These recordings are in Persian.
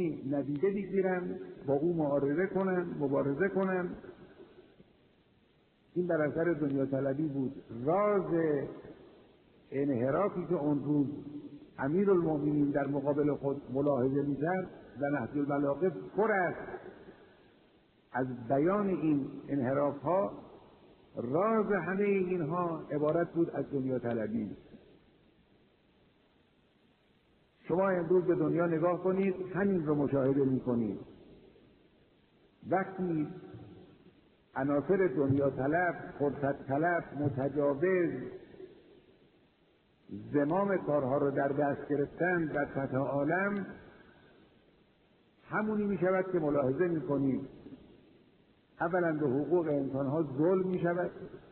علمی ندیده بگیرن، با او مبارزه کنن. این بر اثر دنیا طلبی بود. راز انحرافی که اون روز امیرالمؤمنین در مقابل خود ملاحظه می‌کرد و نهج البلاغه پر است از بیان این انحراف‌ها. راز همه اینها عبارت بود از دنیا طلبی. شما امروز به دنیا نگاه کنید، همین رو مشاهده می‌کنید. وقتی عناصر دنیا طلب، فرصت طلب، متجاوز زمام کارها رو در دست گرفتن در سطح عالم، همونی می شود که ملاحظه می کنید. اولا به حقوق انسانها ظلم می شود،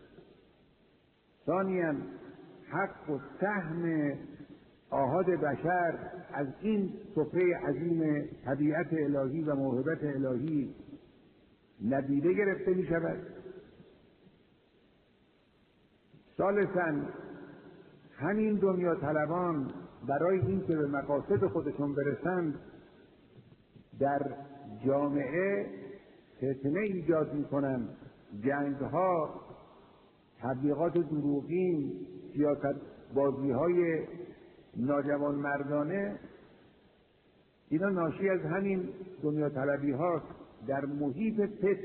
ثانیا حق و سهم آحاد بشر از این سفره عظیم طبیعت الهی و موهبت الهی ندیده گرفته می شود. ثالثاً همین دنیا طلبان برای این که به مقاصد خودشون برسند در جامعه فتنه ایجاد می کنند، جنگها، تبلیغات دروغین، سیاست بازی های ناجوان مردانه. اینا ناشی از همین دنیا طلبی هاست. در محیط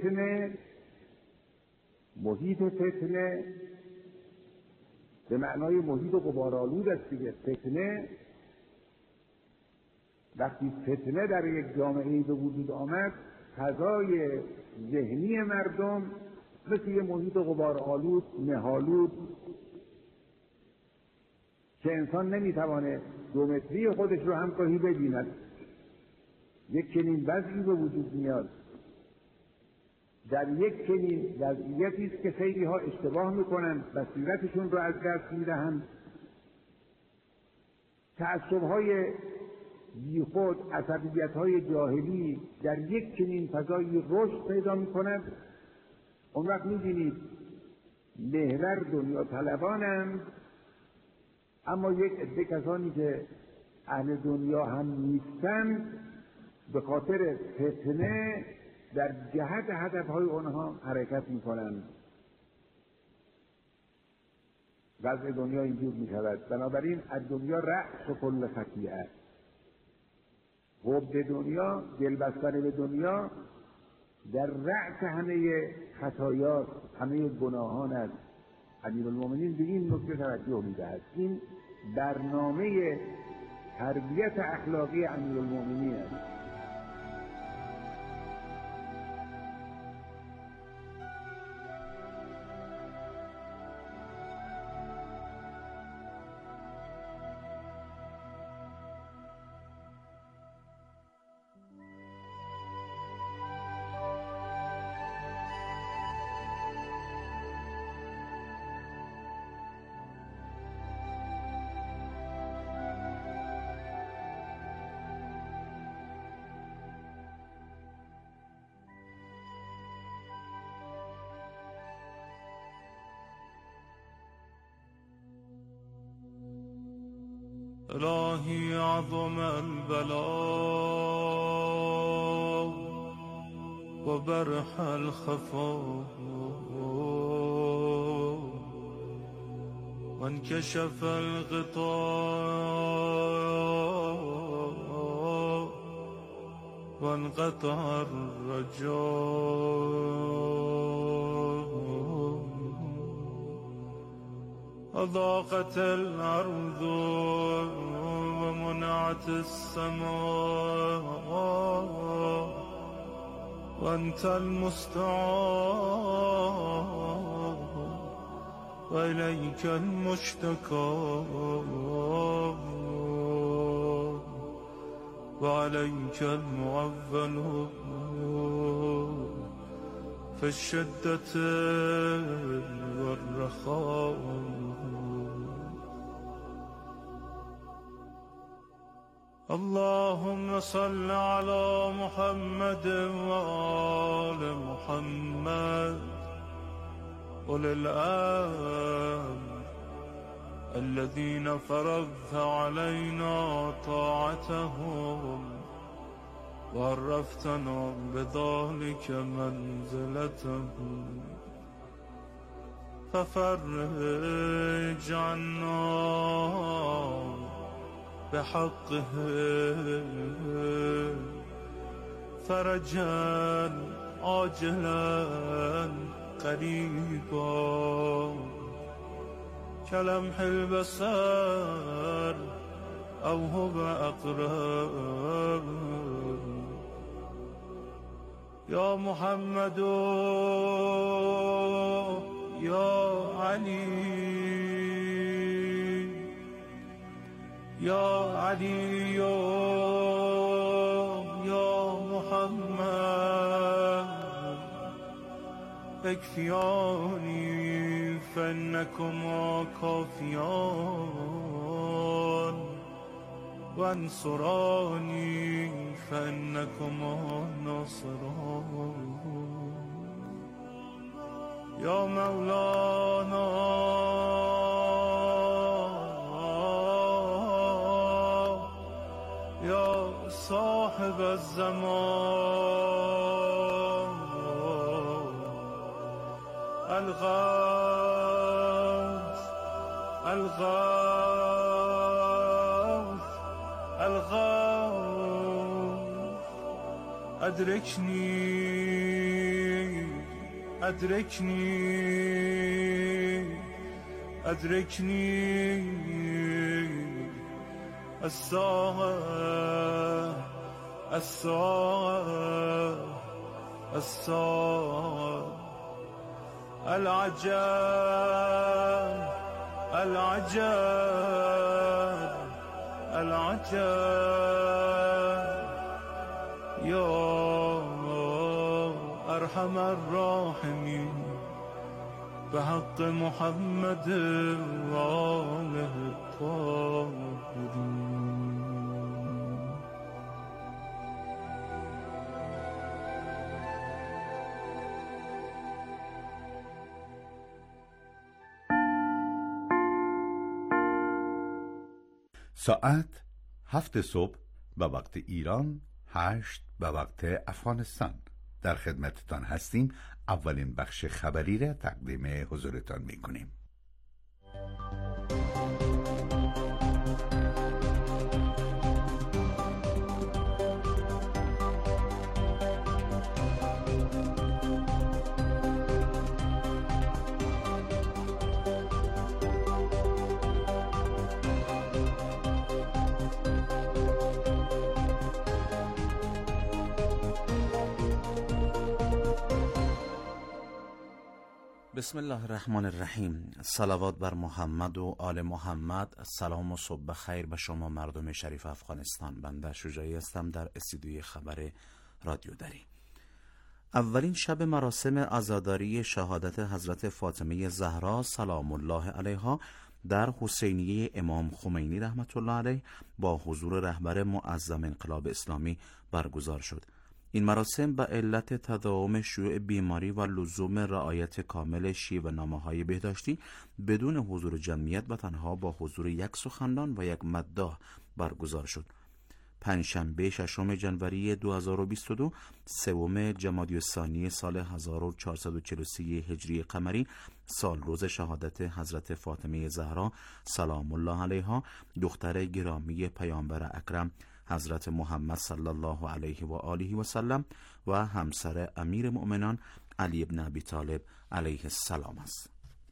فتنه به معنای محیط غبارآلود است دیگه. فتنه، وقتی فتنه در یک جامعه به وجود آمد، فضای ذهنی مردم مثل یه محیط غبارآلود، مه‌آلود که انسان نمیتوانه دومتری خودش رو هم گاهی ببیند، یک چنین وضعی به وجود میاد. در یک چنین وضعیتی است که خیلی ها اشتباه میکنند، بصیرتشون رو از دست میدهند، تعصب‌های بیخود، عصبیت‌های جاهلی در یک چنین فضایی رشد پیدا میکند. اون وقت میبینید محور دنیا طلبانند، اما یک عده کسانی که اهل دنیا هم نیستند به خاطر فتنه در جهت هدفهای آنها حرکت میکنند. وضع دنیا اینجور میشود. بنابراین از دنیا رأس و کل خطیئه، حب دنیا، دلبستن به دنیا در رأس همه خطایات، همه گناهان است. امیرالمؤمنین به این نکته توجه میدهد. این برنامه تربیت اخلاقی امیرالمؤمنین است. الهی عظم البلاء و برح الخفا و انکشف الغطاء و انقطع الرجاء وضاقت الأرض ومنعت السماء وأنت المستعان وإليك المشتكى وعليك المعول في الشدة والرخاء. اللهم صل على محمد وآل محمد أولي الأمر الذين فرضت علينا طاعتهم وعرفتنا بذلك منزلته ففرج عنا بحقه فرجا عاجلا قريبا كلمح البصر أو هو أقرب يا محمد يا علي يا علي يا محمد اكفياني فإنكما كافيان وانصراني فإنكما ناصران يا مولانا يا صاحب الزمان الغوث الغوث الغوث أدركني أدركني أدركني الساعة الساعة الساعة العجب العجب العجب يا أرحم الراحمين بحق محمد وآله الطاهرين. ساعت 7 صبح به وقت ایران، 8 به وقت افغانستان. در خدمتتان هستیم. اولین بخش خبری را تقدیم حضورتان می کنیم. بسم الله الرحمن الرحیم. صلوات بر محمد و آل محمد. سلام و صبح خیر به شما مردم شریف افغانستان. بنده شجاعی هستم در استودیوی خبر رادیو دری. اولین شب مراسم عزاداری شهادت حضرت فاطمه زهرا سلام الله علیها در حسینیه امام خمینی رحمت الله علیه با حضور رهبر معظم انقلاب اسلامی برگزار شد. این مراسم به علت تداوم شیوع بیماری و لزوم رعایت کامل شیوه‌نامه‌های بهداشتی بدون حضور جمعیت و تنها با حضور یک سخنران و یک مداح برگزار شد. پنجشنبه 6 جنوری 2022 سوم جمادی الثانی سال 1443 هجری قمری سال روز شهادت حضرت فاطمه زهرا سلام الله علیها دختر گرامی پیامبر اکرم حضرت محمد صلی الله علیه و آله و سلم و همسر امیر مؤمنان علی ابن ابی طالب علیه السلام است.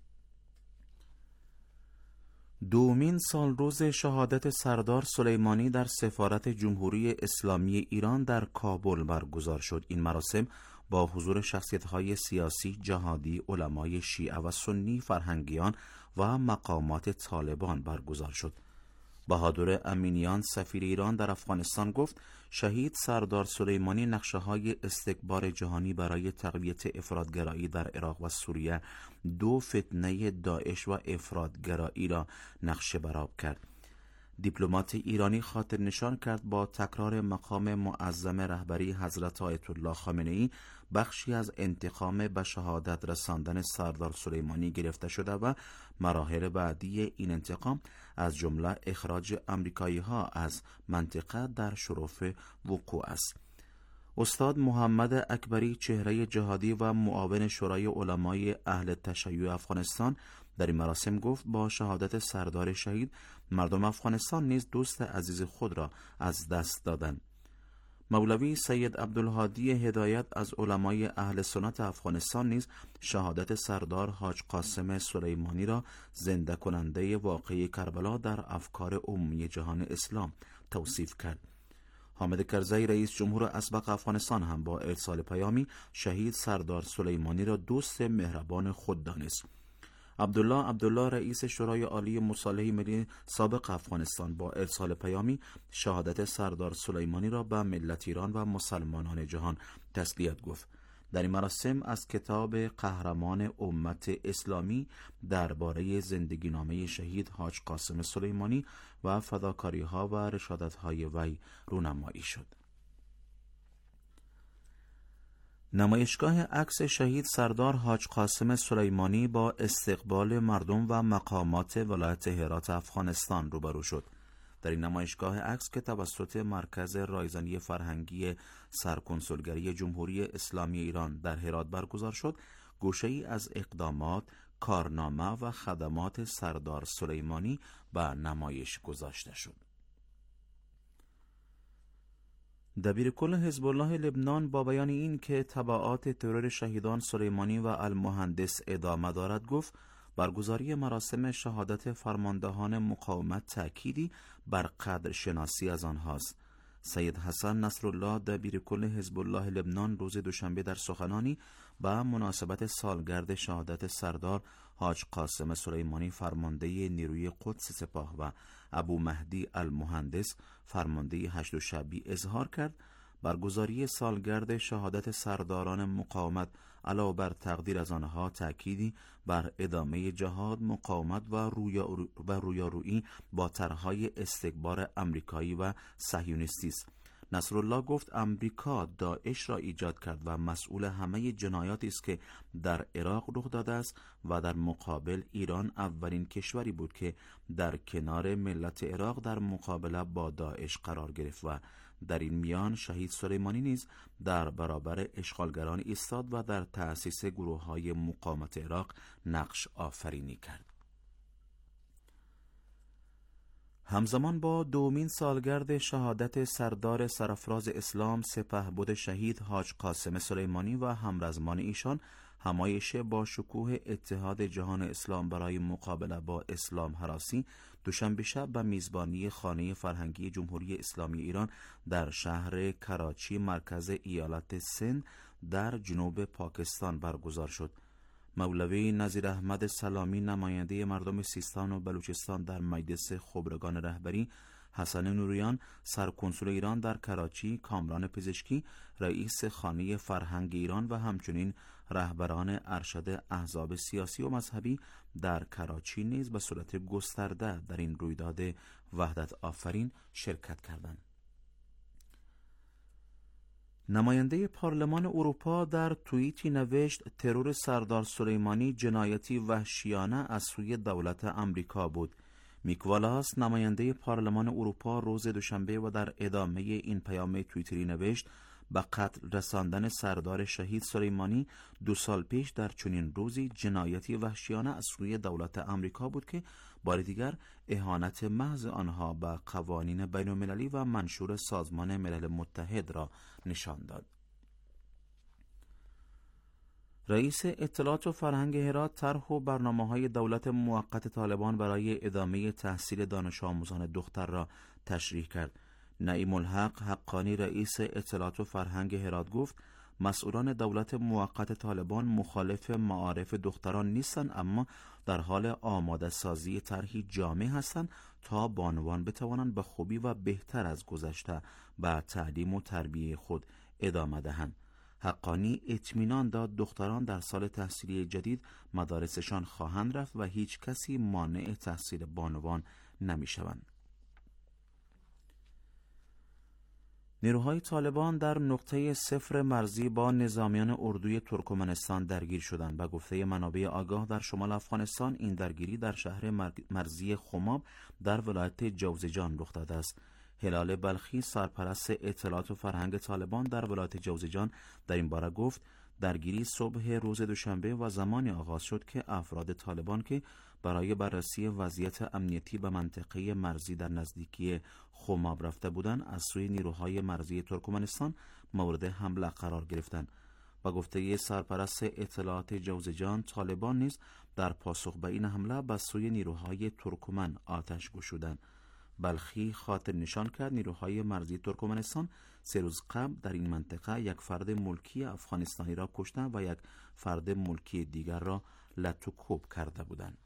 دومین سال روز شهادت سردار سلیمانی در سفارت جمهوری اسلامی ایران در کابل برگزار شد. این مراسم با حضور شخصیت‌های سیاسی، جهادی، علمای شیعه و سنی، فرهنگیان و مقامات طالبان برگزار شد. بهادر امینیان سفیر ایران در افغانستان گفت شهید سردار سلیمانی نقشه‌های استکبار جهانی برای تقویت افراط‌گرایی در عراق و سوریه، دو فتنه داعش و افراط‌گرایی را نقشه برآب کرد. دیپلمات ایرانی خاطر نشان کرد با تکرار مقام معظم رهبری حضرت آیت الله خامنه‌ای بخشی از انتقام به شهادت رساندن سردار سلیمانی گرفته شده و مراحل بعدی این انتقام از جمله اخراج آمریکایی‌ها از منطقه در شرف وقوع است. استاد محمد اکبری، چهره جهادی و معاون شورای علمای اهل تشیع افغانستان، در این مراسم گفت با شهادت سردار شهید مردم افغانستان نیز دوست عزیز خود را از دست دادند. مولوی سید عبدالهادی هدایت از علمای اهل سنت افغانستان نیز شهادت سردار حاج قاسم سلیمانی را زنده کننده واقعه کربلا در افکار عمومی جهان اسلام توصیف کرد. حامد کرزی رئیس جمهور اسبق افغانستان هم با ارسال پیامی شهید سردار سلیمانی را دوست مهربان خود دانست. عبدالله رئیس شورای عالی مصالحه ملی سابق افغانستان با ارسال پیامی شهادت سردار سلیمانی را به ملت ایران و مسلمانان جهان تسلیت گفت. در این مراسم از کتاب قهرمان امت اسلامی درباره زندگی نامه شهید حاج قاسم سلیمانی و فداکاری ها و رشادت های وی رونمایی شد. نمایشگاه عکس شهید سردار حاج قاسم سلیمانی با استقبال مردم و مقامات ولایت هرات افغانستان روبرو شد. در این نمایشگاه عکس که توسط مرکز رایزنی فرهنگی سرکنسولگری جمهوری اسلامی ایران در هرات برگزار شد، گوشه‌ای از اقدامات، کارنامه و خدمات سردار سلیمانی به نمایش گذاشته شد. دبیرکل حزب الله لبنان با بیان این که تبعات ترور شهیدان سلیمانی و المهندس ادامه دارد گفت برگزاری مراسم شهادت فرماندهان مقاومت تأکیدی بر قدر شناسی از آنهاست. سید حسن نصرالله دبیرکل حزب الله لبنان روز دوشنبه در سخنانی به مناسبت سالگرد شهادت سردار حاج قاسم سلیمانی فرمانده نیروی قدس سپاه و ابو مهدی المهندس فرمانده هشت شعبی اظهار کرد برگزاری سالگرد شهادت سرداران مقاومت علاوه بر تقدیر از آنها تأکیدی بر ادامه جهاد، مقاومت و رویارویی با طرح‌های استکبار امریکایی و صهیونیستی است. نصرالله گفت امریکا داعش را ایجاد کرد و مسئول همه جنایاتی است که در عراق رخ داده است و در مقابل ایران اولین کشوری بود که در کنار ملت عراق در مقابله با داعش قرار گرفت و در این میان شهید سلیمانی نیز در برابر اشغالگران ایستاد و در تأسیس گروه‌های مقاومت عراق نقش آفرینی کرد. همزمان با دومین سالگرد شهادت سردار سرافراز اسلام سپهبد شهید حاج قاسم سلیمانی و همرزمان ایشان، همایش با شکوه اتحاد جهان اسلام برای مقابله با اسلام هراسی دوشنبه شب به میزبانی خانه فرهنگی جمهوری اسلامی ایران در شهر کراچی مرکز ایالت سند در جنوب پاکستان برگزار شد. مولوی نظیر احمد سلامی نماینده مردم سیستان و بلوچستان در مجلس خبرگان رهبری، حسن نوریان سرکنسول ایران در کراچی، کامران پزشکی رئیس خانه فرهنگ ایران و همچنین رهبران ارشد احزاب سیاسی و مذهبی در کراچی نیز به صورت گسترده در این رویداد وحدت آفرین شرکت کردند. نماینده پارلمان اروپا در توییتی نوشت ترور سردار سلیمانی جنایتی وحشیانه از سوی دولت امریکا بود. میک والاس نماینده پارلمان اروپا روز دوشنبه و در ادامه این پیام توییتری نوشت به قتل رساندن سردار شهید سلیمانی 2 سال پیش در چنین روزی جنایتی وحشیانه از سوی دولت امریکا بود که بار دیگر اهانت محض آنها به قوانین بین المللی و منشور سازمان ملل متحد را نشان داد. رئیس اطلاعات و فرهنگ هرات طرح و برنامه‌های دولت موقت طالبان برای ادامه تحصیل دانش آموزان دختر را تشریح کرد. نعیم الحق حقانی رئیس اطلاعات و فرهنگ هرات گفت مسئولان دولت موقت طالبان مخالف معارف دختران نیستند، اما در حال آماده سازی طرحی جامع هستند تا بانوان بتوانند به خوبی و بهتر از گذشته به تعلیم و تربیه خود ادامه دهند. حقانی اطمینان داد دختران در سال تحصیلی جدید مدارسشان خواهند رفت و هیچ کسی مانع تحصیل بانوان نمی شوند. نیروهای طالبان در نقطه صفر مرزی با نظامیان اردوی ترکمنستان درگیر شدند. به گفته منابع آگاه در شمال افغانستان این درگیری در شهر مرزی خماب در ولایت جوزجان رخ داده است. هلال بلخی سرپرست اطلاعات و فرهنگ طالبان در ولایت جوزجان در این باره گفت درگیری صبح روز دوشنبه و زمانی آغاز شد که افراد طالبان که برای بررسی وضعیت امنیتی به منطقه مرزی در نزدیکی خماب رفته بودند از سوی نیروهای مرزی ترکمنستان مورد حمله قرار گرفتند. با گفته سرپرست اطلاعات جوزجان، طالبان نیز در پاسخ به این حمله به سوی نیروهای ترکمن آتش گشودند. بلخی خاطر نشان کرد نیروهای مرزی ترکمنستان 3 روز قبل در این منطقه یک فرد ملکی افغانستانی را کشتند و یک فرد ملکی دیگر را لت و کوب کرده بودند.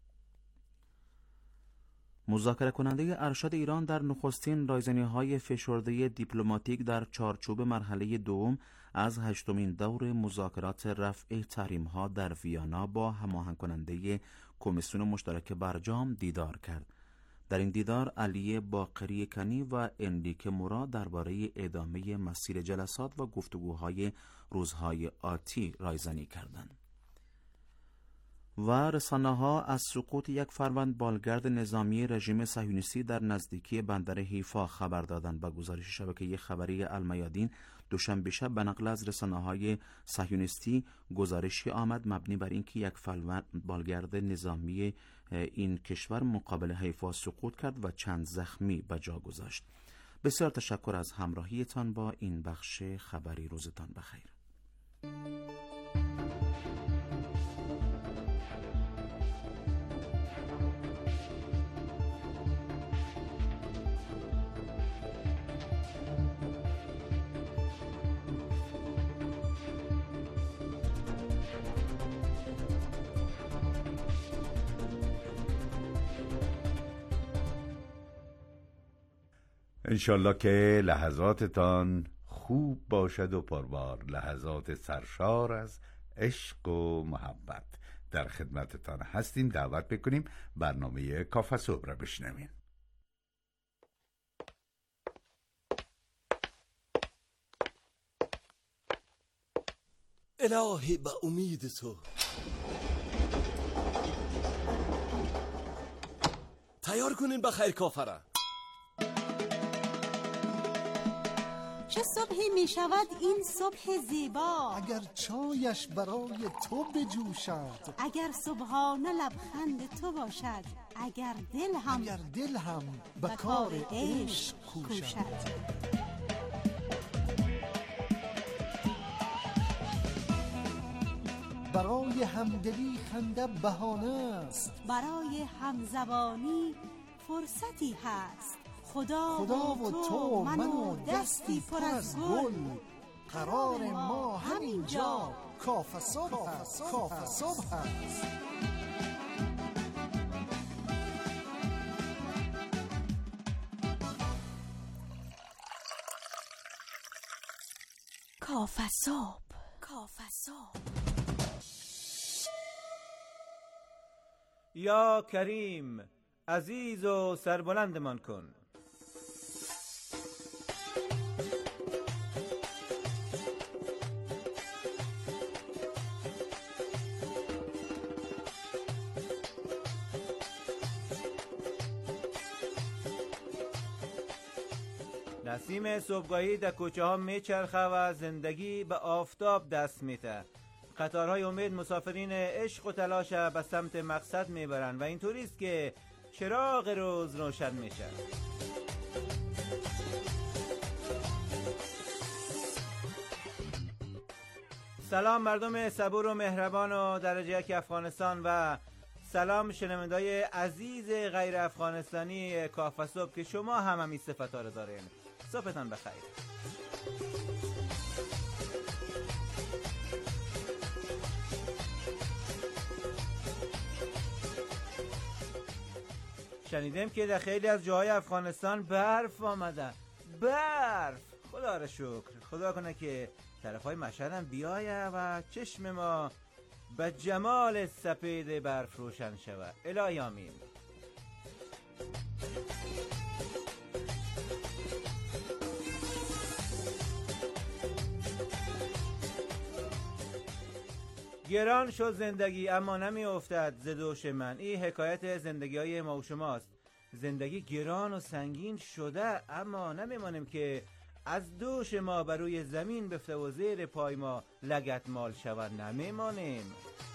مذاکره کننده ارشد ایران در نخستین رایزنی‌های فشرده دیپلماتیک در چارچوب مرحله دوم از 8مین دور مذاکرات رفع تحریم‌ها در ویانا با هماهنگ کننده کمیسیون مشترک برجام دیدار کرد. در این دیدار علی باقری کنی و انریک مورا درباره ادامه مسیر جلسات و گفتگوهای روزهای آتی رایزنی کردند. و رسانه‌ها از سقوط یک فروند بالگرد نظامی رژیم صهیونیستی در نزدیکی بندر حیفا خبر دادند. با گزارش شبکه خبری المیادین دوشنبه شب به نقل از رسانه‌های صهیونیستی گزارشی آمد مبنی بر اینکه یک فروند بالگرد نظامی این کشور مقابل حیفا سقوط کرد و چند زخمی به جا گذاشت. بسیار تشکر از همراهیتان با این بخش خبری. روزتان بخیر. انشالله که لحظاتتان خوب باشد و پربار، لحظات سرشار از عشق و محبت. در خدمتتان هستیم. دعوت بکنیم برنامه کافه صبح را بشنویم. الهی به امید تو تیار کنین بخیر کافه را. چه صبحی می شود این صبح زیبا، اگر چایش برای تو بجوشد، اگر صبحانه لبخند تو باشد، اگر دل هم به کار عشق کوشد. برای همدلی خنده بهانه است، برای همزبانی فرصتی هست. خدا و تو من و دستی پر از گل، قرار ما همینجا کافه صبح هست. کافه صبح. یا کریم عزیز و سربلندمان کن. نسیم صبحگاهی در کوچه ها میچرخه و زندگی به آفتاب دست میته. قطارهای امید مسافرین عشق و تلاش به سمت مقصد میبرند و اینطوری است که چراغ روز روشن میشه. سلام مردم صبور و مهربان و درجه یک افغانستان و سلام شنوندای عزیز غیر افغانستانی کافه صبح که شما هم همی صفت ها رو دارین. صبحتان بخیر. شنیدیم که در خیلی از جاهای افغانستان برف آمده. برف، خدا را شکر. خدا کنه که طرف های مشهد هم بیایه و چشم ما به جمال سپید برف روشن شود. الهی آمین. گران شد زندگی اما نمی افتد ز دوش من. این حکایت زندگی های ما و شماست. زندگی گران و سنگین شده، اما نمیمانیم که از دوش ما بر روی زمین بفته و زیر پای ما لگد مال شود، نمیمانیم.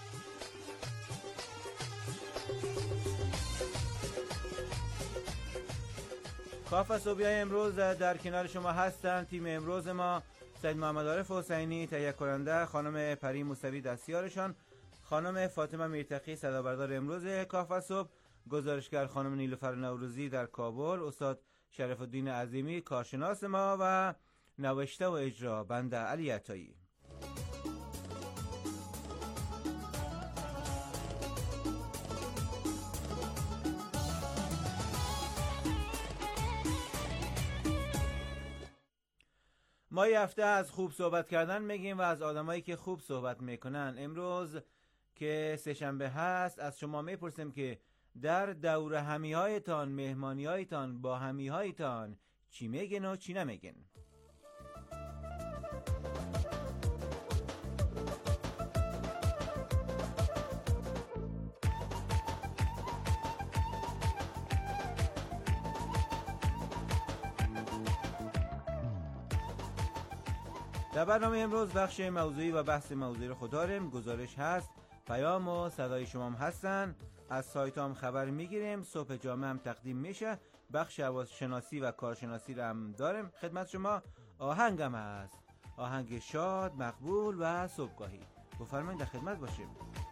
کاف صبحیه امروز در کنار شما هستن. تیم امروز ما: سید محمد عارف حسینی تهیه کننده، خانم پری موسوی دستیارشان، خانم فاطمه میرتقی صدابردار امروز کاف صبح، گزارشگر خانم نیلوفر نوروزی در کابل، استاد شرف الدین عظیمی کارشناس ما و نوشته و اجرا بنده علی عطایی. ما یه هفته از خوب صحبت کردن میگیم و از آدمایی که خوب صحبت میکنن. امروز که سه‌شنبه هست از شما میپرسیم که در دور همیهایتان، مهمانیهایتان با همیهایتان چی میگن و چی نمیگن. در برنامه امروز بخش موضوعی و بحث موضوعی رو خود داریم. گزارش هست، پیام و صدای شما هم هستن، از سایت هم خبر میگیریم، صبح جامعه هم تقدیم میشه، بخش حواس شناسی و کارشناسی رو هم داریم خدمت شما. آهنگ هم هست، آهنگ شاد، مقبول و صبحگاهی. بفرمایید در خدمت باشیم.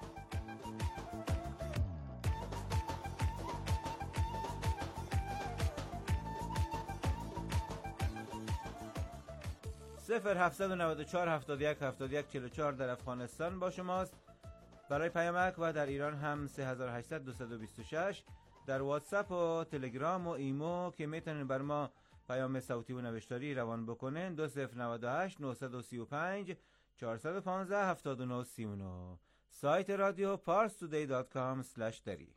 صفر 794 71 71 44 در افغانستان با شماست برای پیامک و در ایران هم 3800 226 در واتساپ و تلگرام و ایمو که میتونین بر ما پیام صوتی و نوشتاری روان بکنین. 2098 935 415 7939. سایت رادیو parstoday.com/dari.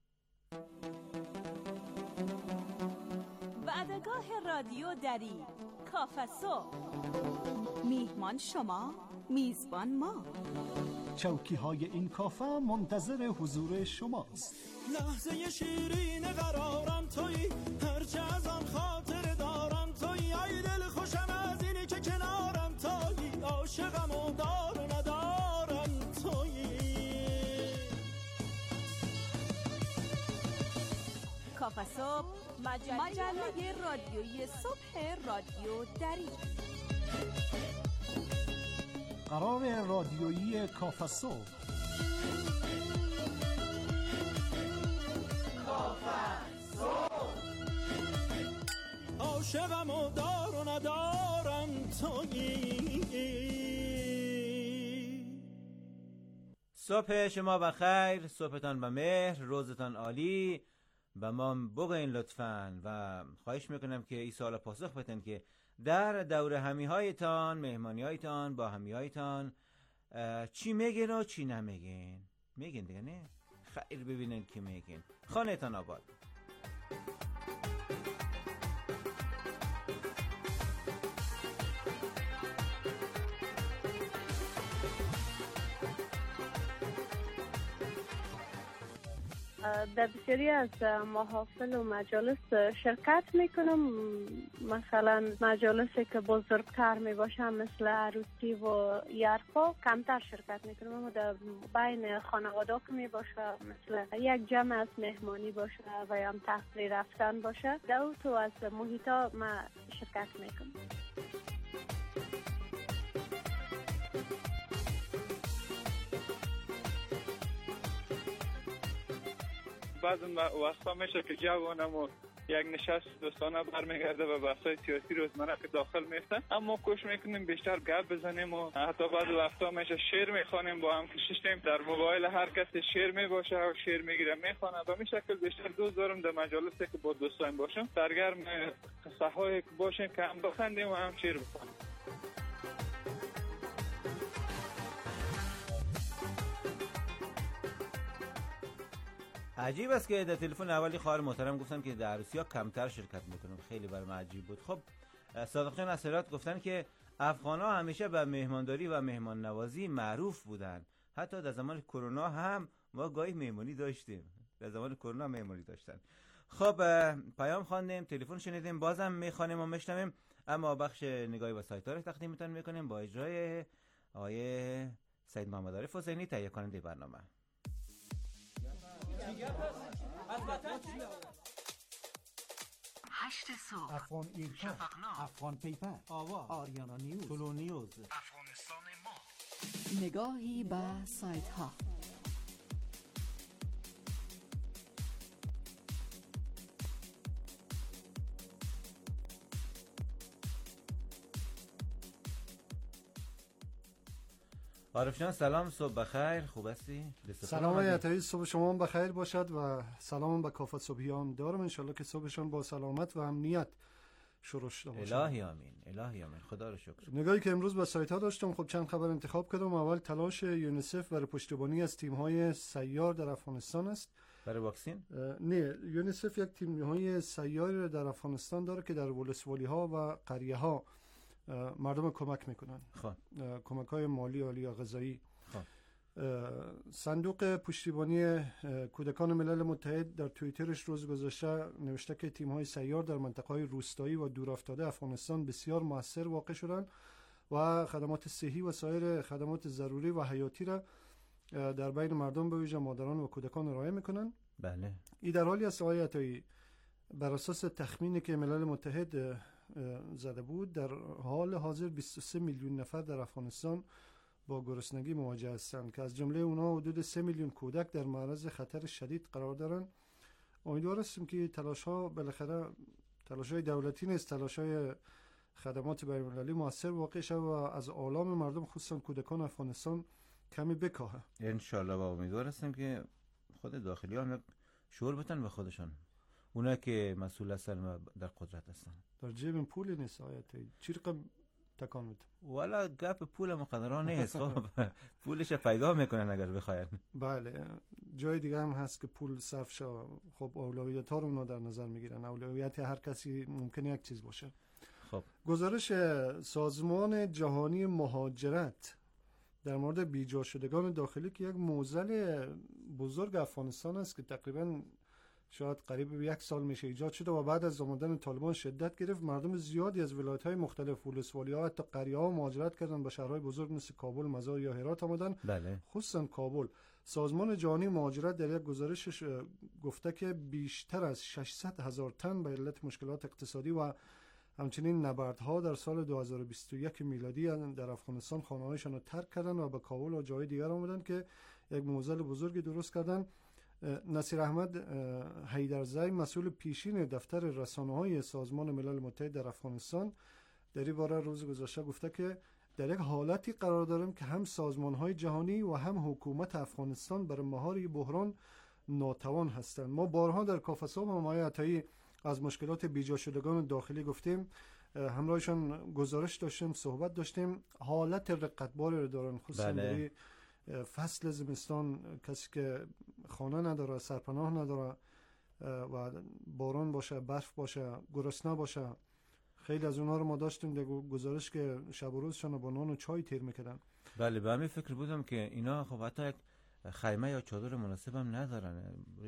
وعدگاه رادیو دری، کاف صبح. میهمان شما، میزبان ما. چوکی های این کافه منتظر حضور شماست. لحظه شیرین قرارم تویی، هرچه از آن خاطر دارم تویی، ای دل خوشم از اینی که کنارم تویی، عاشقم و دار و ندارم تویی. کاف صبح، مجله رادیویی صبح رادیو دری. قرار رادیویی کاف صبح. عاشقم و دار و ندارم تویی. صبح شما بخیر، صبحتان به مهر، روزتان عالی. به ما بگوین لطفاً و خواهش میکنم که این سوال پاسخ بدین که در دور همیهایتان، مهمانیهایتان با همیهایتان چی میگن و چی نمیگن. میگن دیگه نه؟ خیر ببینن که میگن. خانه‌تان آباد. در بسیاری از محافل و مجالس شرکت میکنم، مثلا مجالسی که بزرگتر میباشم مثل عروسی و یرفا کمتر شرکت میکنم، اما در بین خانواده که میباشه مثل یک جمع از مهمانی باشه و یا تفریح رفتن باشه، در تو از محیطا من شرکت میکنم. بعضی وقتا میشه که جوانم و یک نشست دوستانه برمیگرده و بحث‌های سیاسی روزمره که داخل میفته، اما کوشش میکنیم بیشتر گپ بزنیم و حتی بعضی وقتا میشه شعر میخوانیم با هم کشیشتیم. در موبایل هر کسی شعر میباشه و شعر میگیره میخوانه و به شکل بیشتر دوست دارم در مجالسی که با دوستان باشم، سرگرم قصه‌هایی که باشیم که هم بخندیم و هم شعر بخونیم. عجیب است که در تلفن اولی خواهر محترم گفتن که در عروسی‌ها کمتر شرکت میکنن. خیلی برای من عجیب بود. خب صادق جان از هرات گفتن که افغان‌ها همیشه به مهمانداری و مهمان نوازی معروف بودن. حتی در زمان کرونا هم ما گاهی مهمانی داشتیم. در زمان کرونا مهمانی داشتن. خب پیام خواندیم، تلفن شنیدیم، بازم میخوانیم و میشنویم، اما بخش نگاهی به سایت ها رو تقدیمتون میکنیم با اجرای آقای سید محمد عارف حسینی، تهیه کننده برنامه. 8 صبح، افغان ایرکا، افغان پیپر، آوا، آریانا نیوز، تولو نیوز، افغانستان ما. نگاهی به سایت ها. عارف جان سلام، صبح بخیر، خوب هستی؟ سلام عطایی، صبح شما بخیر باشد و سلام به کافه صبحیان دارم، انشالله که صبحشان با سلامت و امنیت شروع شده باشه. الهی آمین، الهی آمین، خدا رو شکر. نگاهی که امروز به سایت ها داشتم، خب چند خبر انتخاب کردم. اول تلاش یونیسف برای پشتیبانی از تیم های سیار در افغانستان است. برای واکسین؟ نه، یونیسف یک تیم های سیار در افغانستان داره که در ولسوالی ها و قریه ها مردم کمک میکنن. کمک های مالی، عالی یا غذایی. صندوق پشتیبانی کودکان ملل متحد در توییترش روز گذشته نوشته که تیم های سیار در منطقه های روستایی و دورافتاده افغانستان بسیار موثر واقع شدند و خدمات صحی و سایر خدمات ضروری و حیاتی را در بین مردم به ویژه مادران و کودکان ارائه میکنن. بله. این در حالی است آقای عطایی بر اساس تخمینی که ملل متحد زده بود، در حال حاضر 23 میلیون نفر در افغانستان با گرسنگی مواجه هستند که از جمله اونها حدود 3 میلیون کودک در معرض خطر شدید قرار دارند. امیدوار هستیم که تلاش‌ها بالاخره تلاش‌های دولتی نیست، تلاش‌های خدمات بین‌المللی موثر واقع شود و از آلام مردم خصوصا کودکان افغانستان کمی بکاهه. ان شاءالله و امیدوار هستیم که خود داخلی‌ها هم شعور بتن به خودشان، اونا که مسئول هستن در قدرت هستن. در جیب پولی نیست آیتی چی رقم تکان میده؟ والا گپ پول مقدران نیست. خب پولش پیدا میکنن اگر بخواین. بله، جای دیگه هم هست که پول صرف شه. خب اولویت ها رو اونا در نظر میگیرن. اولویت هر کسی ممکنه یک چیز باشه. خب گزارش سازمان جهانی مهاجرت در مورد بیجا شدگان داخلی که یک معضل بزرگ افغانستان است که تقریبا شاید قریب به 1 سال میشه ایجاد شده و بعد از آمدن طالبان شدت گرفت. مردم زیادی از ولایت‌های مختلف، ولسوالی‌ها، حتی قریه‌ها مهاجرت کردن به شهرهای بزرگ مثل کابل، مزار یا هرات آمدن. بله. خصوصا کابل. سازمان جهانی مهاجرت در یک گزارشش گفته که بیشتر از 600,000 تن به علت مشکلات اقتصادی و همچنین نبردها در سال 2021 میلادی در افغانستان خانه‌هایشان را ترک کردن و به کابل و جای دیگر آمدن که یک معضل بزرگی درست کردن. نصیر احمد حیدرزی، مسئول پیشین دفتر رسانه‌های سازمان ملل متحد در افغانستان، در این باره روز گذشته گفته که در یک حالتی قرار داریم که هم سازمان‌های جهانی و هم حکومت افغانستان برای مهار بحران ناتوان هستند. ما بارها در کافه صبح آقای عطایی از مشکلات بیجا شدگان داخلی گفتیم، همراهشان گزارش داشتیم، صحبت داشتیم، حالت رقتباری رو دارن خصوصا در فصل زمستان. کسی که خانه نداره، سرپناه نداره و باران باشه، برف باشه، گرسنه باشه، خیلی از اونها رو ما داشتیم در گزارش که شب و روزشان با نان و چای تیر میکردن. بله، به همین فکر بودم که اینا خب حتی یک خیمه یا چادر مناسب هم ندارن،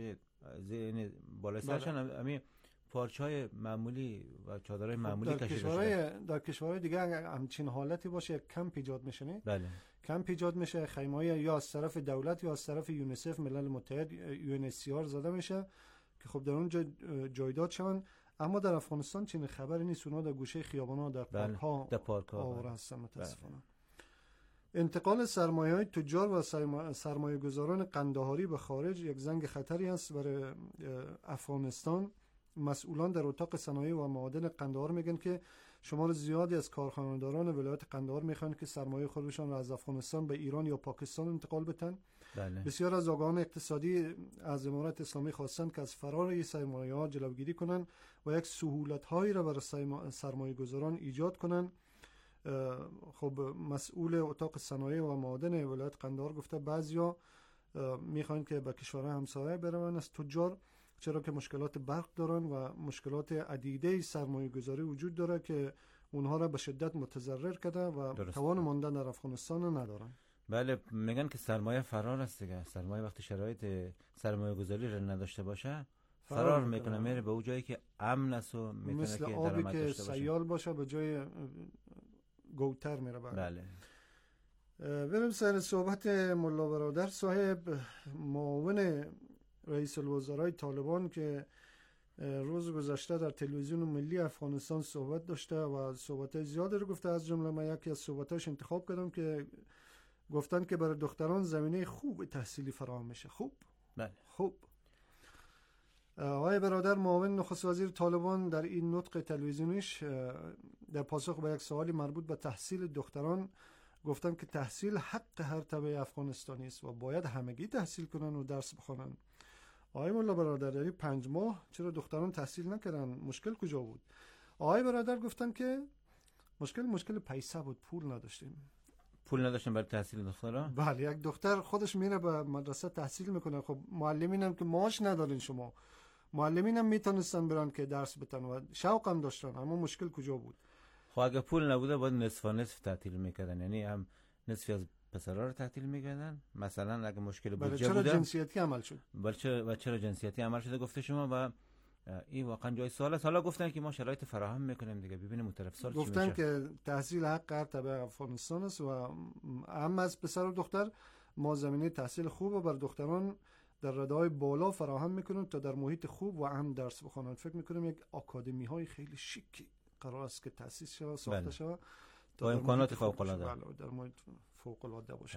بالای سرشان همین پارچه‌های معمولی و چادرهای معمولی کشیده شده. در کشورهای دیگه همچین حالتی باشه کمپ ایجاد میشه، نه؟ بله. کمپ ایجاد میشه، خیمه‌های یا از طرف دولت یا از طرف یونیسف، ملل متحد، UNHCR زده میشه که خب در اونجا جایداد شون. اما در افغانستان چنین خبری نیست. اونا در گوشه خیابان‌ها، در پارک‌ها آواره هستن متاسفانه. انتقال سرمایه‌های تجار و سرمایه‌گذاران قندهاری به خارج یک زنگ خطری است برای افغانستان. مسئولان در اتاق صنایع و معادن قندهار میگن که شمار زیادی از کارخانه‌داران ولایت قندهار میخوان که سرمایه خودشان را از افغانستان به ایران یا پاکستان انتقال بدن. بله. بسیار از آگاهان اقتصادی از امارات اسلامی خواستن که از فرار این سرمایه‌ها جلوگیری کنن و یک سهولت‌هایی را برای سرمایه‌گذاران ایجاد کنن. خب مسئول اتاق صنایع و معادن ولایت قندهار گفته بعضیا میخوان که به کشورهای همسایه بروند از تجار، چرا که مشکلات برق دارن و مشکلات عدیده سرمایه گذاری وجود داره که اونها را به شدت متضرر کرده و توان ماندن در افغانستان ندارن. بله، میگن که سرمایه فرار است دیگه. سرمایه وقتی شرایط سرمایه گذاری را نداشته باشه فرار میکنه، میره به اون جایی که امن است و میتونه مثل که آبی درآمد که داشته باشه. سیال باشه به جای گوتر میره. بله. بریم سر صحبت ملا برادر صاحب، معاون رئیس الوزرای طالبان که روز گذشته در تلویزیون ملی افغانستان صحبت داشته و صحبت‌های زیادی رو گفته. از جمله من یکی از صحبتاش انتخاب کردم که گفتن که برای دختران زمینه خوب تحصیلی فراهم میشه. خوب. بله. خوب. آقای برادر معاون نخست وزیر طالبان در این نطق تلویزیونیش در پاسخ به یک سوالی مربوط به تحصیل دختران گفتن که تحصیل حق هر تبع افغانستانی است و باید همگی تحصیل کنن و درس بخونن. آقای مولا برادر در 5 ماه چرا دختران تحصیل نکردن؟ مشکل کجا بود؟ آقای برادر گفتن که مشکل پیسه بود، پول نداشتیم. پول نداشتن برای تحصیل دختران؟ بله، یک دختر خودش میره به مدرسه تحصیل میکنه. خب معلمین هم که معاش ندارین شما، معلمین هم میتونستن برن که درس بتن و شوق هم داشتن، اما مشکل کجا بود؟ خب اگه پول نبوده باید نصف و نصف تعطیل میکردن، یعنی هم نصفی از پسرا رو تعطیل میکردن. مثلا اگه مشکل بودجه بوده چرا جنسیتی عمل شد؟ چرا جنسیتی عمل شده گفته شما و این واقعا جای سوال است. حالا گفتن که ما شرایط فراهم میکنیم دیگه، ببینیم مترف سال چی میشه. گفتن که تحصیل حق هر تبع افغانستان است و هم از پسر و دختر ما زمینه تحصیل خوب و بر دختران در رده بالا فراهم میکنیم تا در محیط خوب و امن درس بخونن. فکر میکنم یک آکادمی های خیلی شیکی قرار است که تأسیس شود، ساخته شود با امکانات فوق العاده. بله، در محیط فوق العاده باشه.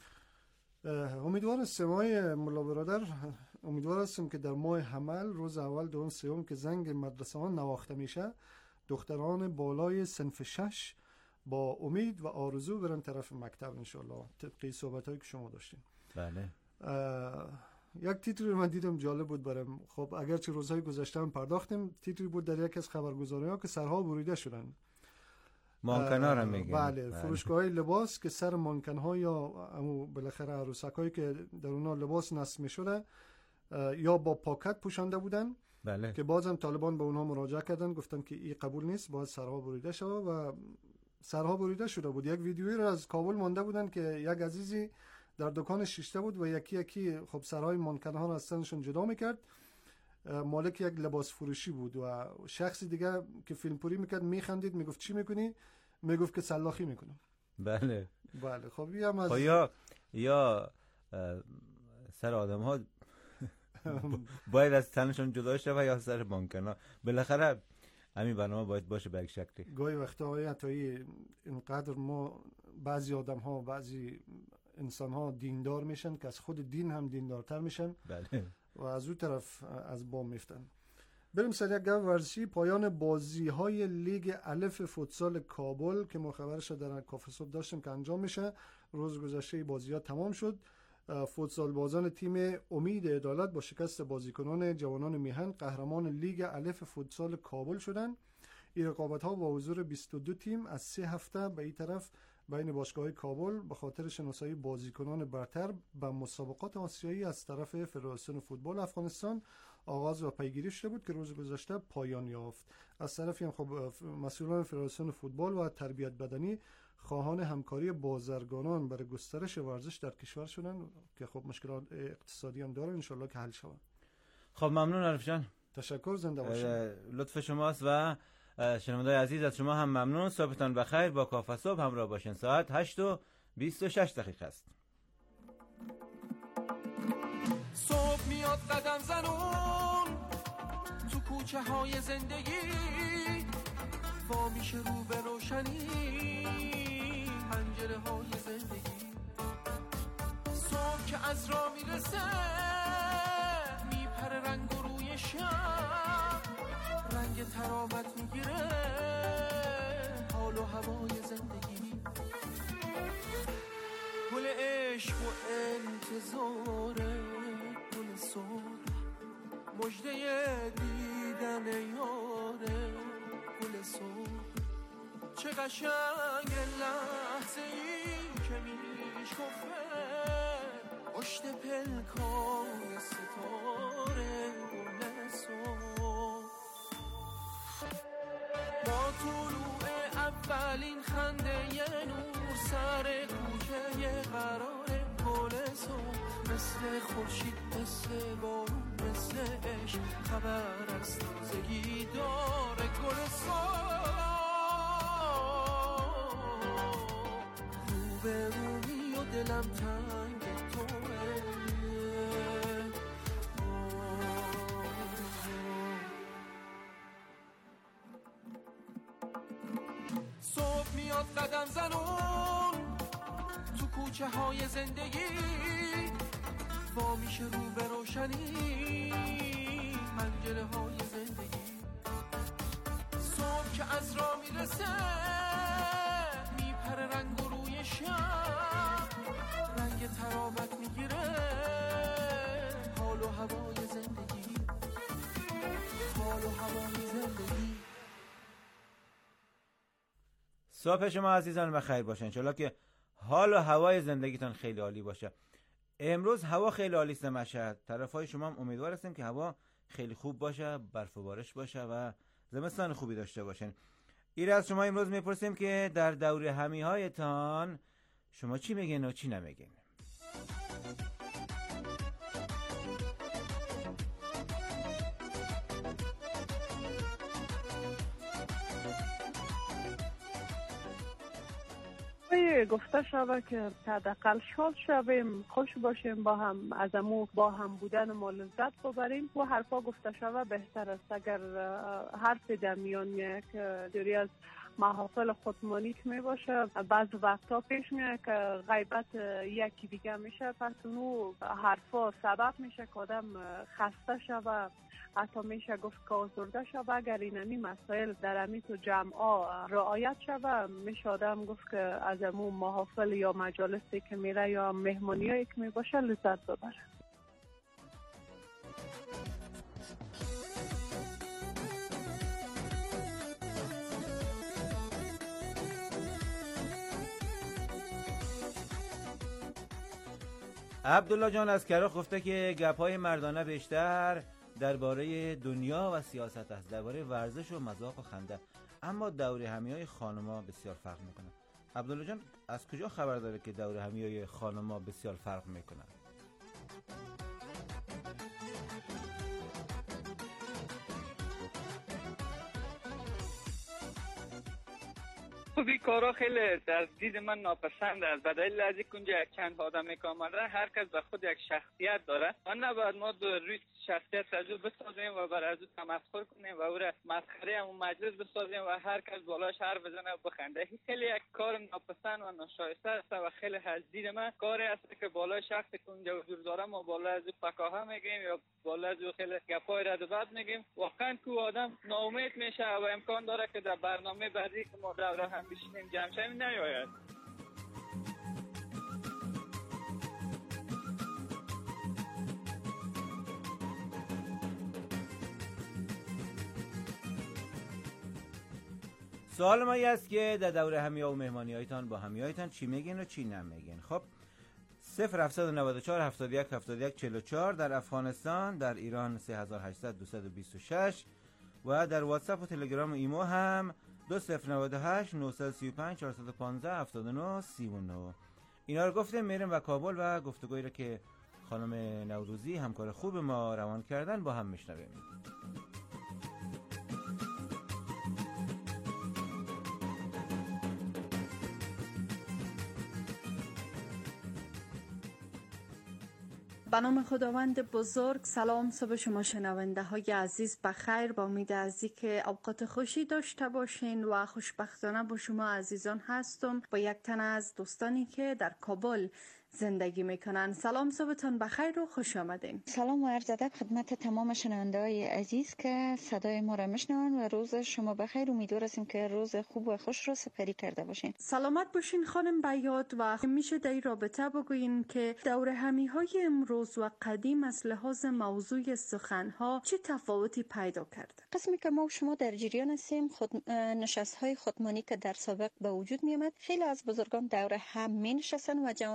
امیدوار هستم آقای مولا برادر، امیدوار هستم که در ماه حمل روز اول، دوم، سوم که زنگ مدرسه ها نواخته میشه، دختران بالای صنف 6 با امید و آرزو برن طرف مکتب انشالله، طبقی صحبت هایی که شما داشتین. بله. یک تیتری من دیدم جالب بود برام. خب اگرچه روزهای گذشته هم پرداختیم، تیتری بود در یک از خبرگزاری ها که سرها بریده شدن. مانکن ها رو میگن. بله. فروشگاه های لباس که سر مانکن ها یا بالاخره عروسک هایی که در اونا لباس نصب میشده یا با پاکت پوشانده بودن. بله. که بازم طالبان به اونها مراجعه کردن، گفتن که این قبول نیست، باید سرها بریده شود و سرها بریده شده بود. یک ویدیویی رو از کابل مانده بودن که یک عزیزی در دکان شیشته بود و یکی خب سرهای مانکن ها رو از تنشون جدا میکرد. مالک یک لباس فروشی بود و شخصی دیگه که فیلم پوری میکرد میخندید، میگفت چی میکنی؟ میگفت که سلاخی میکنم. بله. بله. خب هم از یا سر آدم ها باید از تنشون جدا شده یا سر مانکن ها. بالاخره همین برنامه باید باشه به یک شکلی. گاهی وقتا های حتی اینقدر ما بعضی آدم ها، بعضی انسان ها دیندار میشن که از خود دین هم دیندارتر میشن. بله. و از اون طرف از بام میفتن. بریم سر یک گپ ورزشی. پایان بازی های لیگ الف فوتسال کابل که ما خبرش در کافه صبح داشتیم که انجام میشه، روز گذشته بازی ها تمام شد. فوتسال بازان تیم امید عدالت با شکست بازیکنان جوانان میهن قهرمان لیگ الف فوتسال کابل شدند. این رقابت ها با حضور 22 تیم از 3 هفته به این طرف بین باشگاه‌های کابل به خاطر شناسایی بازیکنان برتر به مسابقات آسیایی از طرف فدراسیون فوتبال افغانستان آغاز و پیگیری شده بود که روز گذشته پایان یافت. از طرفی هم خب مسئولان فدراسیون فوتبال و تربیت بدنی خواهان همکاری بازرگانان برای گسترش ورزش در کشور شدند که خب مشکلات اقتصادی هم داره، انشالله که حل شود. خب ممنون عارف جان. تشکر، زنده باشید. لطف شماست و شنوندگان عزیز از شما هم ممنون. صبحتان بخیر. با کافه صبح همراه باشین. ساعت 8:26 است. صبح میاد قدم زنون تو کوچه های زندگی، وا میشه رو به روشنی پنجره های زندگی. صبح که از راه میرسه میپره رنگ و روی شب، رنگ ترابت میگیره حال و هوای زندگی. گل عشق و انتظاره، گل صبح مژده دیدن یاره، گل صبح چه قشنگ لحظه ای که میشکفه پشت پلکان ستاره، گل صبح با طلوع اولین خنده یه نور سر کوچه یه قراره، گل صبح مثل خورشید مثل بارون مثل عشق خبر از تازگی داره گلستان رو به رومی و دلم تنگ توه صبح میاد قدم زنون تو کوچه های زندگی وا میشه رو به روشنی پنجره های زندگی صبح که از راه میرسه میپره رنگ و روی شب رنگ ترابت میگیره حال و هوای زندگی حال و هوای زندگی. صبح شما عزیزان بخیر باشن، انشالله که حال و هوای زندگیتان خیلی عالی باشه. امروز هوا خیلی عالی است مشهد، طرفای شما هم امیدوار هستیم که هوا خیلی خوب باشه، برف و بارش باشه و زمستان خوبی داشته باشین. ایره از شما امروز میپرسیم که در دور همی هایتان شما چی میگین و چی نمیگین؟ گفته شود که حداقل شاد شویم، خوش باشیم، با هم از امو با هم بودن ما لذت ببریم و حرفا گفته شود بهتر است. اگر حرف در میان یک دوری از محافل خودمانی که می باشه، بعض وقتا پیش میاد که غیبت یکی دیگه میشه، پس اونو حرفا سبب میشه که آدم خسته شود، حتی میشه گفت که آزرده شود. اگر اینمی مسائل در امی تو جمعا رعایت شود، میشه آدم گفت که از امون محافل یا مجالسی که میره یا مهمانی هایی که میباشه لذت ببره. عبدالله جان از کرخ گفته که گپ‌های مردانه بیشتر درباره دنیا و سیاست است، درباره ورزش و مذاق و خنده، اما دور همی‌های خانم‌ها بسیار فرق می‌کنه. عبدالله جان از کجا خبر داره که دور همی‌های خانم‌ها بسیار فرق می‌کنه؟ خوبی کارا خیلی در دید من ناپسند است، به دلیل از اینکه اونجا چند آدم که آمده هر کس به خود یک شخصیت داره و نباید ما روی شخصیت از او بسازیم و بر از او تمسخر کنیم و او را مسخره همون مجلس بسازیم و هر کس بالاش حرف بزنه و بخنده. خیلی یک کار ناپسند و ناشایسته است و خیلی از دید من کاری است که بالای شخصی که اونجا حضور داره ما بالا از او فکاهه میگیم یا بالا از او خیلی گپای رد و بد میگیم. واقعا که آدم ناامید میشه و امکان داره که در برنامه بعدی که ما دوره هم بشینیم جمع شویم نیاید. سوال ما این است که در دوره همی‌ها و مهمانی‌هایتان با همی‌هایتان چی میگین و چی نمیگین؟ خب 0794 71 71 44 در افغانستان، در ایران 3800 226 و در واتساپ و تلگرام و ایمو هم 2098 935 415 79 39. اینا رو گفتیم میریم و کابل و گفتگویی رو که خانم نوروزی همکار خوب ما روان کردن با هم میشنویم. به نام خداوند بزرگ. سلام صبح شما شنونده های عزیز بخیر، با امید از که اوقات خوشی داشته باشین و خوشبختانه با شما عزیزان هستم با یک تن از دوستانی که در کابل زندگی میکنن. سلام صبحتون بخیر و خوش آمدین. سلام و عرض ادب خدمت تمام شنونده های عزیز که صدای ما را میشنون و روز شما بخیر. امیدوار هستیم که روز خوب و خوش را سپری کرده باشین. سلامت باشین خانم بیات. و میشه در این رابطه بگوین که دور همی های امروز و قدیم از لحاظ موضوع سخنها چه تفاوتی پیدا کرده؟ قسمی که ما و شما در جریان هستیم نشست های خودمانی که در سابق به وجود می آمد، خیلی از بزرگان دور هم می نشستن و جوانان هم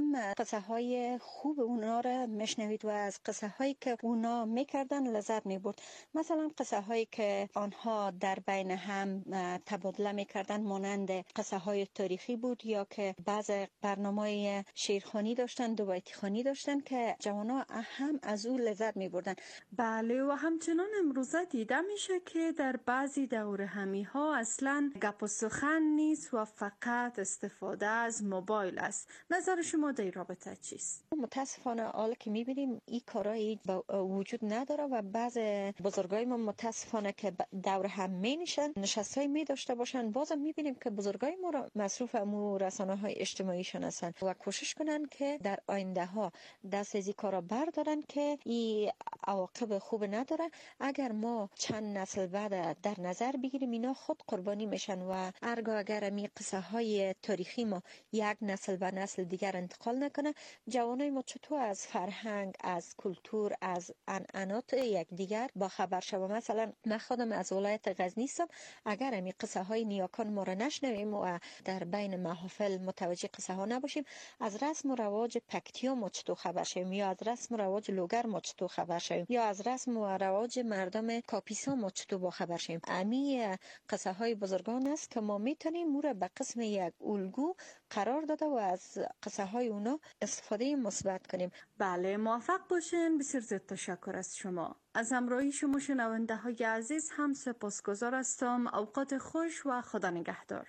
هم قصه های خوب اونا را میشنوید و از قصه هایی که اونا میکردن لذت میبرد. مثلا قصه هایی که آنها در بین هم تبادله میکردن مانند قصه های تاریخی بود، یا که بعض برنامه شیرخوانی داشتن، دوبایتی خوانی داشتن که جوانا هم از او لذت میبردن. بله، و همچنان امروزه دیده میشه که در بعضی دوره همی ها اصلا گپ و سخن نیست و فقط استفاده از موبایل است. نظر شما در این رابطه چیست؟ متاسفانه حالا که میبینیم این کارایی وجود نداره و بعض بزرگای ما متاسفانه که دور هم مینشن نشستای می داشته باشن، بازم میبینیم که بزرگای ما را مصروف امور رسانه های اجتماعی شناسن و کوشش کنن که در آینده ها دست از این کارا بردارن که این عواقب خوب نداره. اگر ما چند نسل بعد در نظر بگیریم اینا خود قربانی میشن و هرگاه اگر می قصه های تاریخی ما یک نسل به نسل دیگر انتقال نکنه، جوانای ما چطور از فرهنگ، از کلتور، از عنعنات یک دیگر با خبر شوند؟ مثلا من خودم از ولایت غزنی هستم. اگر می قصه های نیاکان ما را نشنویم و در بین محافل متوجه قصه ها نباشیم، از رسم و رواج پکتیا ما چطور خبر شویم، یا از رسم و رواج لوگر ما چطور خبر شویم، یا از رسم و رواج مردم کاپیسا ما چطور با خبر شویم؟ امی قصه های بزرگان است که ما میتونیم مورا به قسم یک الگو قرار داده و از قصه های اونا استفاده مثبت کنیم. بله، موفق باشین. بسیار زیاد تشکر از شما. از همراهی شما شنونده های عزیز هم سپاسگزار هستم. اوقات خوش و خدا نگهدار.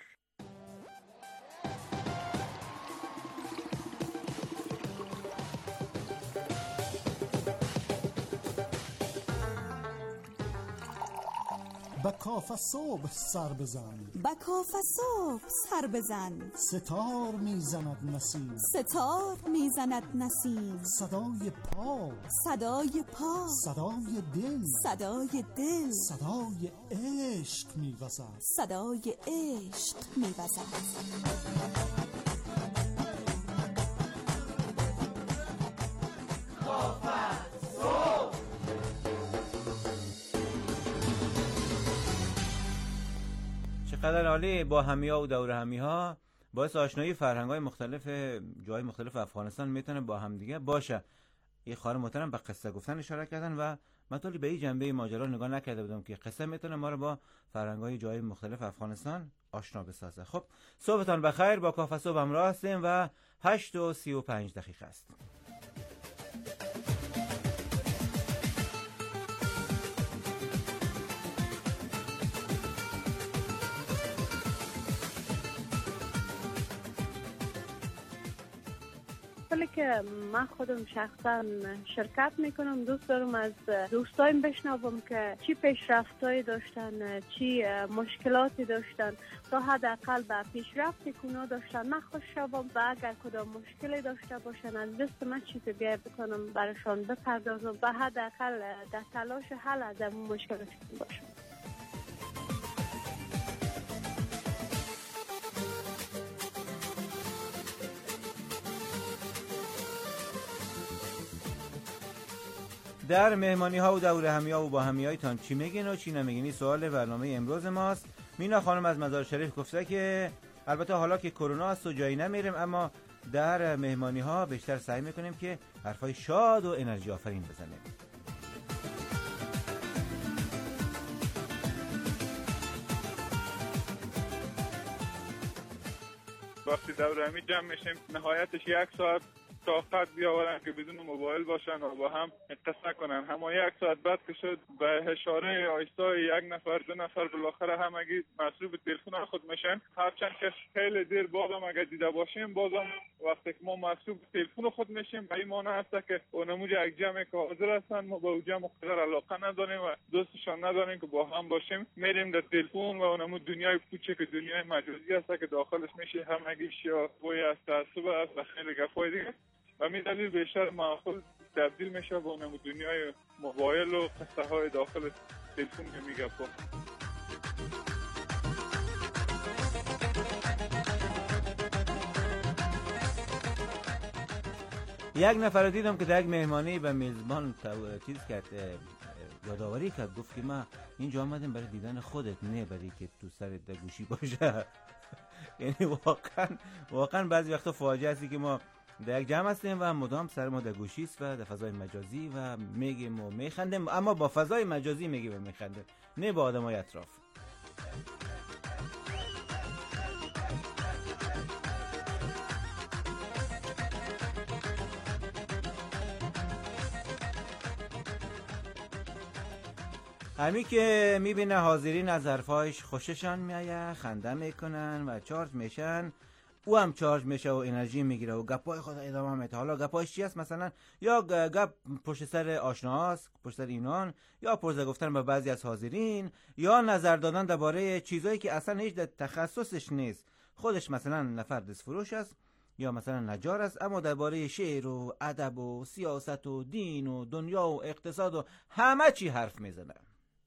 با کاف صبح سر بزن، با کاف صبح سر بزن، ستار میزند نسیم، ستار میزند نسیم، صدای پا، صدای پا، صدای دل، صدای دل، صدای عشق میوزد، صدای عشق میوزد. چقدر عالی. با همیا و دور همیها باعث آشنایی فرهنگ‌های مختلف جای مختلف افغانستان میتونه با هم دیگه باشه. یه خانم محترم به قصه گفتن اشاره کردن و من طوری به این جنبه ماجرا نگاه نکرده بودم که قصه میتونه ما رو با فرهنگ‌های جای مختلف افغانستان آشنا بسازه. خب صبحتان بخیر. با کافه صبح همراه هستیم و 8:35 است. ولی که من خودم شخصا شرکت میکنم، دوست دارم از دوستایم بشنوم که چی پیشرفتایی داشتن، چی مشکلاتی داشتن، تا حداقل به پیشرفتی که اونا داشتن من خوش شوم و اگر کدام مشکلی داشته باشن از دست من چی بیای بکنم براشان بپردازم و حداقل در تلاش حل از اون مشکلاتشون باشم. در مهمانی ها و دور همی‌ها و با همی‌هایتان چی میگین و چی نمیگین؟ سوال برنامه امروز ماست. مینا خانم از مزار شریف گفته که البته حالا که کرونا است و جایی نمیریم، اما در مهمانی ها بیشتر سعی میکنیم که حرفای شاد و انرژی آفرین بزنیم. وقتی دور همی جمع میشیم نهایتش 1 ساعت طاقت بیاورن که بدون موبایل باشن و با هم قصه کنن. اما 1 ساعت بعد که شد به اشاره آیستا 1 نفر 2 نفر بالاخره همگی مصروف تلفن خود میشن. هرچند که خیلی دیر بازم اگر دیده باشیم بازم وقتی که ما مصروف تلفن خود میشیم به این معنی هست که اونموج یک جمع که حاضر هستن ما به اون جمع قدر علاقه نداریم و دوستشان نداریم که با هم باشیم، میریم در تلفن و اونموج دنیای کوچک دنیای مجازی هست که داخلش میشه همگیش یا بوی از تعصب است و خیلی گپای دیگه و می دلیل بیشتر معقول تبدیل میشه به اونم دنیای موبایل و قصه های داخل تلفن که میگه با. یک نفر دیدم که در یک مهمانی به میزبان چیز کرد، یادآوری کرد، گفت که ما اینجا آمدیم برای دیدن خودت، نه برای که تو سرت در گوشی باشه. یعنی واقعا بعضی وقتا فاجعه هستی که ما در یک جمع هستیم و مدام سر ما در گوشی است و در فضای مجازی و میگیم و میخندیم، اما با فضای مجازی میگیم و میخندیم، نه با آدمای اطراف. همین که میبینه حاضرین از حرفایش خوششان میایه، خنده میکنن و چارج میشن، او هم چارج میشه و انرژی میگیره و گپای خود ادامه میده. حالا گپایش چی است؟ مثلا یا گپ پشت سر آشناست، پشت سر اینان، یا پرزه گفتن به بعضی از حاضرین، یا نظر دادن درباره چیزایی که اصلا هیچ تخصصش نیست. خودش مثلا نفر دستفروش است یا مثلا نجار است، اما درباره شعر و ادب و سیاست و دین و دنیا و اقتصاد و همه چی حرف میزنه.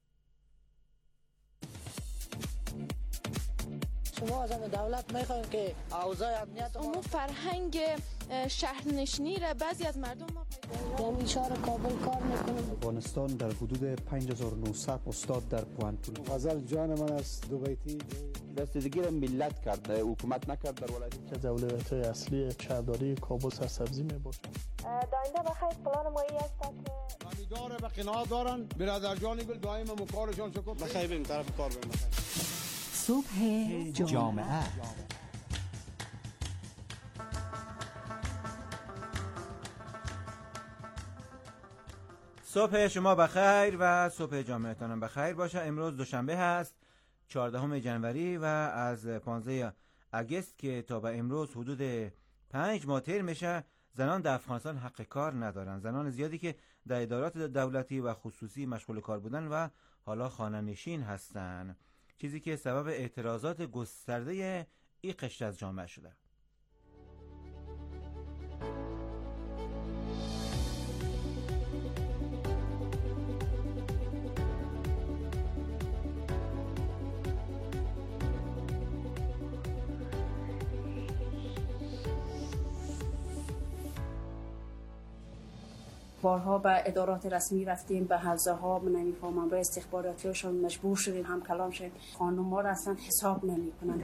شما از دولت میخواین که اوضاع امنیت اون فرهنگ شهرنشینی را بعضی از مردم ما در شهر کابل کار میکنم. افغانستان در حدود 5900 استاد در پوانتون. غزل جان من است دو بیتی رسیدگی را ملت کرد، حکومت نکرد در ولایت. که اولویت‌های اصلی شهرداری کابل سرسبزی میباشد. داینده بخیر پلان مایی است که خریدار به قناعت دارن برادر جانی گل دائم مکارشان شکر بخیر بریم طرف کار بریم. صبح جامعه. صبح شما بخیر و صبح جامعتان بخیر باشه. امروز دوشنبه هست 14 جنوری و از 15 اگست که تا به امروز حدود 5 ماه طی میشه. زنان در افغانستان حق کار ندارن. زنان زیادی که در ادارات دولتی و خصوصی مشغول کار بودن و حالا خانه نشین هستن، چیزی که سبب اعتراضات گسترده این قشر از جامعه شده. بارها به ادارات رسمی رفتیم، به حوزه ها نمیفهمم، به استخباراتی هاشون مجبور شدیم هم کلام شدیم. خانم ها را اصلا حساب نمی کنند.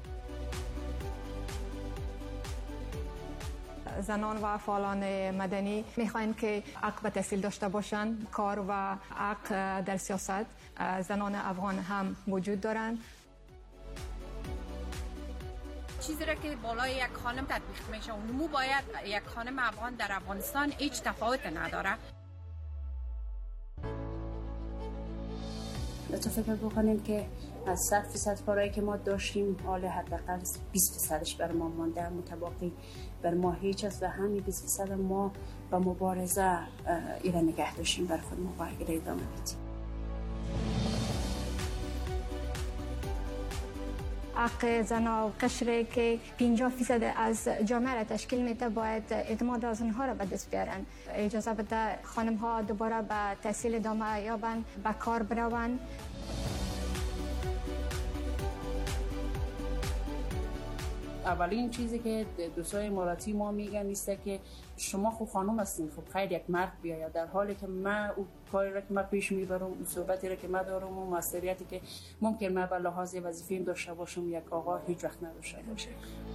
زنان و فعالان مدنی میخواین که حق به تحصیل داشته باشن، کار و حق در سیاست. زنان افغان هم وجود دارند. چیزی را که بالای یک خانم تطبیق میشه اونمو باید یک خانم افغان در افغانستان هیچ تفاوت نداره. تو فکر بکنیم که از 100% کارهایی که ما داشتیم حال حداقل 20%ش بر ما مانده، متباقی بر ما هیچ است و همین 20% ما با مبارزه ایره نگه داشتیم بر خود ما باید ایره ادامه بدیم. حق زن و قشری که 50% از جامعه را تشکیل میده باید اعتماد از اونها را به دست بیارن. اجازه بده خانم ها دوباره به تحصیل ادامه یابن، به کار برون. اولین چیزی که دوستای اماراتی ما میگن است که شما خود خانم هستین، خب خیر یک مرد بیاید، در حالی که من اون کاری را که من پیش میبرم، اون صحبتی را که من دارم، اون مسئولیتی که ممکن من به لحاظ وظیفه‌ام داشته باشم یک آقا هیچ وقت نداشته باشه.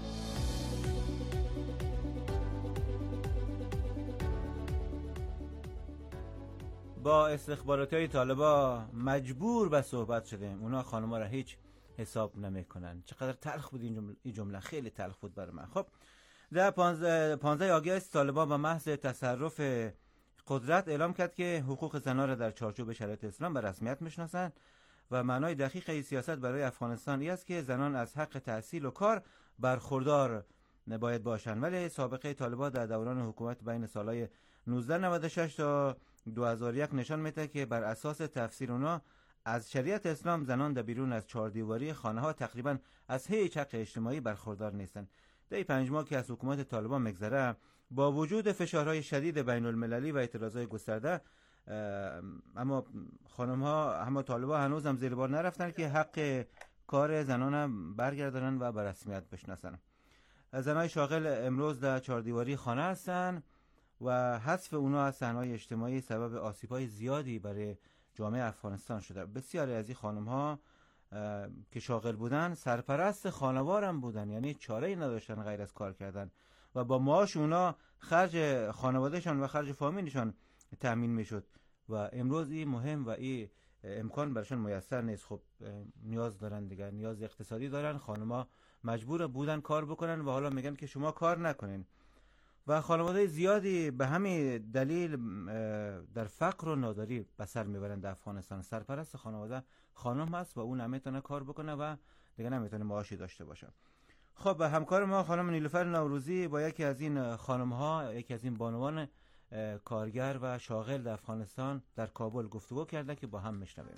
با استخباراتی‌های طالبان مجبور به صحبت شدیم. اونا خانم‌ها را هیچ حساب نمیکنن. چقدر تلخ بود این جمله، خیلی تلخ بود برای من. خب در 15 آگوست طالبان با محض تصرف قدرت اعلام کرد که حقوق زنان را در چارچوب شریعت اسلام به رسمیت میشناسند و معنای دقیق این سیاست برای افغانستان این است که زنان از حق تحصیل و کار برخوردار نباید باشند. ولی سابقه طالبان در دوران حکومت بین سالهای 1996 تا 2001 نشان میده که بر اساس تفسیر اونا از شریعت اسلام زنان در بیرون از چهار دیواری خانه ها تقریبا از هیچ حق اجتماعی برخوردار نیستند. در 5 ماه که از حکومت طالبان میگذره، با وجود فشارهای شدید بین المللی و اعتراضات گسترده، اما خانم ها، اما طالبان هنوز هم زیر بار نرفتن که حق کار زنان برگردانن و به رسمیت بشناسن. زنای شاغل امروز در چهار دیواری خانه هستن و حذف اونا از صحنه‌های اجتماعی سبب آسیب‌های زیادی برای جامعه افغانستان شده. بسیاری از این خانم ها که شاغل بودن سرپرست خانوار هم بودن، یعنی چاره‌ای نداشتن غیر از کار کردن و با معاش اونا خرج خانوادهشان و خرج فامیلشان تأمین میشد و امروز این مهم و این امکان برشان میسر نیست. خب نیاز دارن دیگه، نیاز اقتصادی دارن. خانما مجبور بودن کار بکنن و حالا میگن که شما کار نکنین و خانواده زیادی به همین دلیل در فقر و ناداری به سر میبرن در افغانستان. سرپرست خانواده خانم هست و اون نمیتونه کار بکنه و دیگه نمیتونه معاشی داشته باشه. خب همکار ما خانم نیلوفر نوروزی با یکی از این خانم ها، یکی از این بانوان کارگر و شاغل در افغانستان در کابل گفتگو کرده که با هم میشنویم.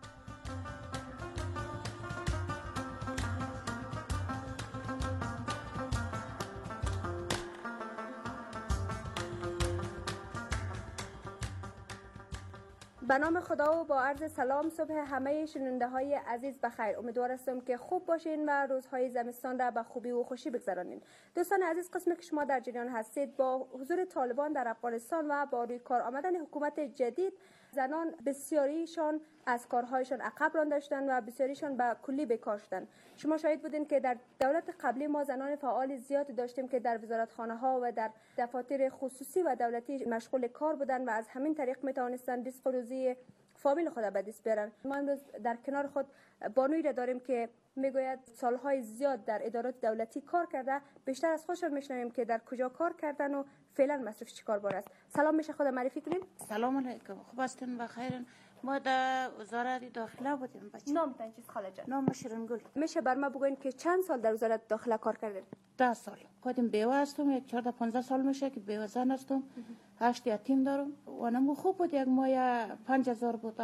به نام خدا و با عرض سلام صبح همه شنونده های عزیز بخیر. امیدوار هستم که خوب باشین و روزهای زمستان را به خوبی و خوشی بگذرانین. دوستان عزیز، قسمی که شما در جریان هستید، با حضور طالبان در افغانستان و با روی کار آمدن حکومت جدید، زنان بسیاریشان از کارهایشان عقب رانده شدند و بسیاریشان به کلی بیکار شدند. شما شاهد بودین که در دولت قبلی ما زنان فعال زیاد داشتیم که در وزارتخانه ها و در دفاتر خصوصی و دولتی مشغول کار بودند و از همین طریق می توانستند رزق و روزی فامیل خود به دست بیارن. ما امروز در کنار خود بانویی را داریم که میگوید سالهای زیاد در ادارات دولتی کار کرده. بیشتر از خودشون میشنویم که در کجا کار کردن و فعلا مصرف چیکار بار است. سلام، میشه خود معرفی کنیم؟ سلام علیکم، خوب هستین؟ بخیرین؟ ما در وزارت داخله بودیم. بچه نامتان چیست خاله جان؟ نام شیرینگل. میشه بر ما بگوین که چند سال در وزارت داخله کار کردین؟ 10 سال. خودم بیوه هستم، یک 14-15 سال میشه که بیوه زن هستم. 8 یتیم دارم. و نمو خوب بود، یک ماه 5000 بود،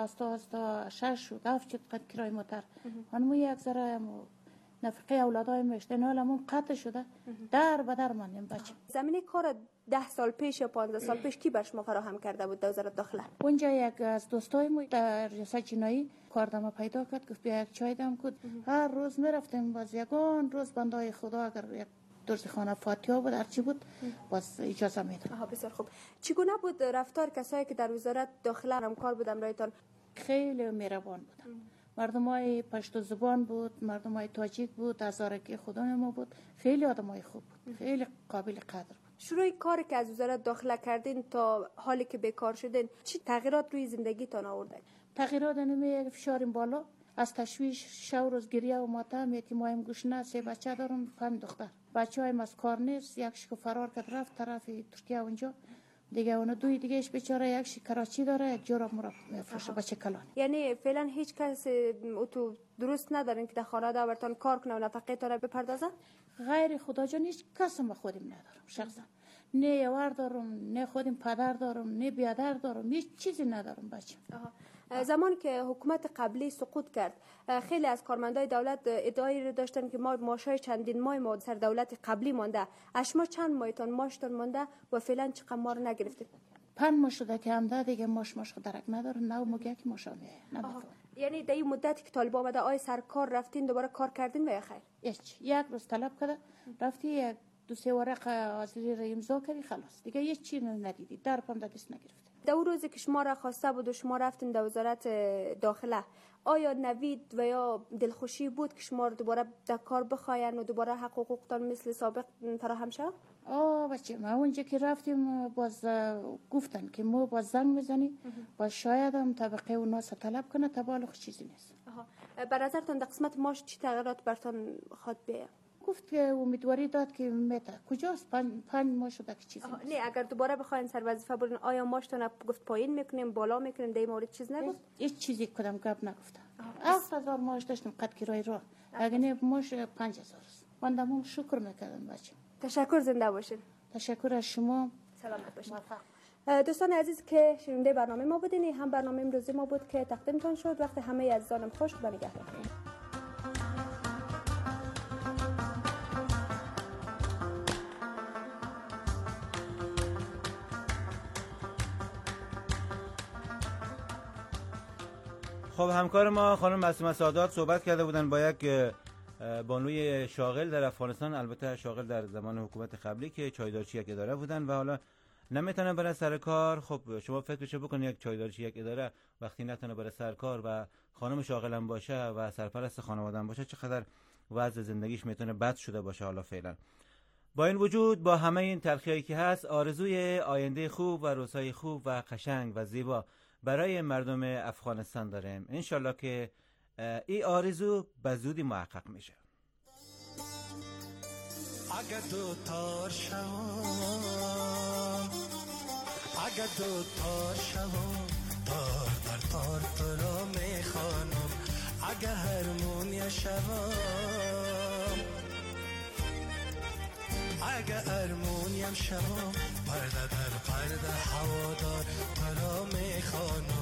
تا 6 شد 7 شد قد کرای موتر. نمو یک ذره نفقه اولادای میشتن، حالا من قطع شده در بدر ماندیم. بچه زمینه کار 10 سال پیش یا 15 سال پیش کی بر شما فراهم کرده بود در وزارت داخله؟ اونجا یک از دوستای ما در ریاست جنایی کاردم پیدا کرد، گفت بیا یک چای دم کن. هر روز میرفتیم، باز یگان روز بندای خدا اگر یک درس خانه فاتحه بود هرچی بود باز اجازه میداد. بسیار خوب. چگونه بود رفتار کسایی که در وزارت داخله همکار بودن رایتان؟ خیلی مهربان بودن. مردمای پشتو زبان بود، مردمای تاجیک بود، هزارکی خودان ما بود. خیلی آدمای خوب بود، خیلی قابل قدر بود. شروع کاری که از وزارت داخله کردین تا حالی که بیکار شدین، چی تغییرات روی زندگیتان آوردن؟ تغییرات نمی فشاریم بالا، از تشویش شو روز گریه و ماتم، یتیمایم گوشنه، 3 بچه دارم، 5 دختر. بچه‌هایم از کار نیست، یکیش که فرار کرد رفت طرف ترکیه اونجا. دیگه اون دوی دیگهش بیچاره، یکیش کراچی داره، یک جوراب مرا میفروشه بچه کلان. یعنی فعلا هیچ کس تو درست ندارین که در خانه داورتان کار کنه و نفقه تا را بپردازه؟ غیر خدا جان هیچ کس ما خودم ندارم شخصا. نه یوار دارم، نه خودم پدر دارم، نه بیادر دارم، هیچ چیزی ندارم بچه. زمانی که حکومت قبلی سقوط کرد، خیلی از کارمندای دولت ادعایی داشتن که ما معاشای چندین ماه ما سر دولت قبلی مانده. شما چند ماهتان معاشتان مانده و فعلا چقدر ما رو نگرفتید؟ 5 ماه شده که هم دیگه ماش درک نداره، نه موقعی که ماشا نمیفهم. یعنی در این مدتی که طالب آمده آی سر کار رفتین دوباره کار کردین و یا خیر؟ یک روز طلب کرده رفتی، یک 2-3 ورق حاضری را امضا کردی، خلاص دیگه هیچ چیزی ندیدی، در پم دست نگرفتی. در اون روزی که شما را خواسته بود و شما رفتین در وزارت داخله، آیا نوید و یا دلخوشی بود که شما رو دوباره در کار بخواین و دوباره حقوقتان مثل سابق فراهم شد؟ بچه ما اونجا که رفتیم باز گفتن که ما باز زنگ میزنیم، باز شاید هم طبقه اونا طلب کنه، تبالغ چیزی نیست. به نظرتان در قسمت ماش چی تغییرات برتان خواد بیاید؟ گفت که امیدواری داد که میته. کجاست؟ 5 ماه شده که چیزی نیست. نه اگر دوباره بخواین سر وظیفه برین، آیا ماشتون گفت پایین میکنیم بالا میکنیم؟ در این مورد چیز نگفت؟ هیچ چیزی کدام گپ نگفت. 7000 ماش داشتم قد کرای راه، اگر نه ماش 5000 است. بندم شکر میکردم بچه. تشکر، زنده باشین. تشکر از شما، سلامت باشین. دوستان عزیز که شنونده برنامه ما بودین، هم برنامه امروزی ما بود که تقدیمتان شد. وقت همه عزیزانم خوش، خدا نگهدار. خب همکار ما خانم معصومه سادات صحبت کرده بودن با یک بانوی شاغل در افغانستان، البته شاغل در زمان حکومت قبلی که چایدارچی یک اداره بودن و حالا نمیتونه برای سر کار. خب شما فکرشو بکنید، یک چایدارچی یک اداره وقتی نتونه برای سر کار و خانم شاغل هم باشه و سرپرست خانواده هم باشه، چقدر وضع زندگیش میتونه بد شده باشه حالا فعلا. با این وجود با همه این تلخی‌هایی که هست، آرزوی آینده خوب و روزهای خوب و قشنگ و زیبا برای مردم افغانستان داریم. انشالله که این آرزو به زودی محقق میشه. اگه دو تار شوام، اگه دو تار شوام، تار بر تار تو را میخوانم. اگه هرمونی شوام، اگه هرمونیم شوام، پرده در پرده هوادار تو را میخوانم.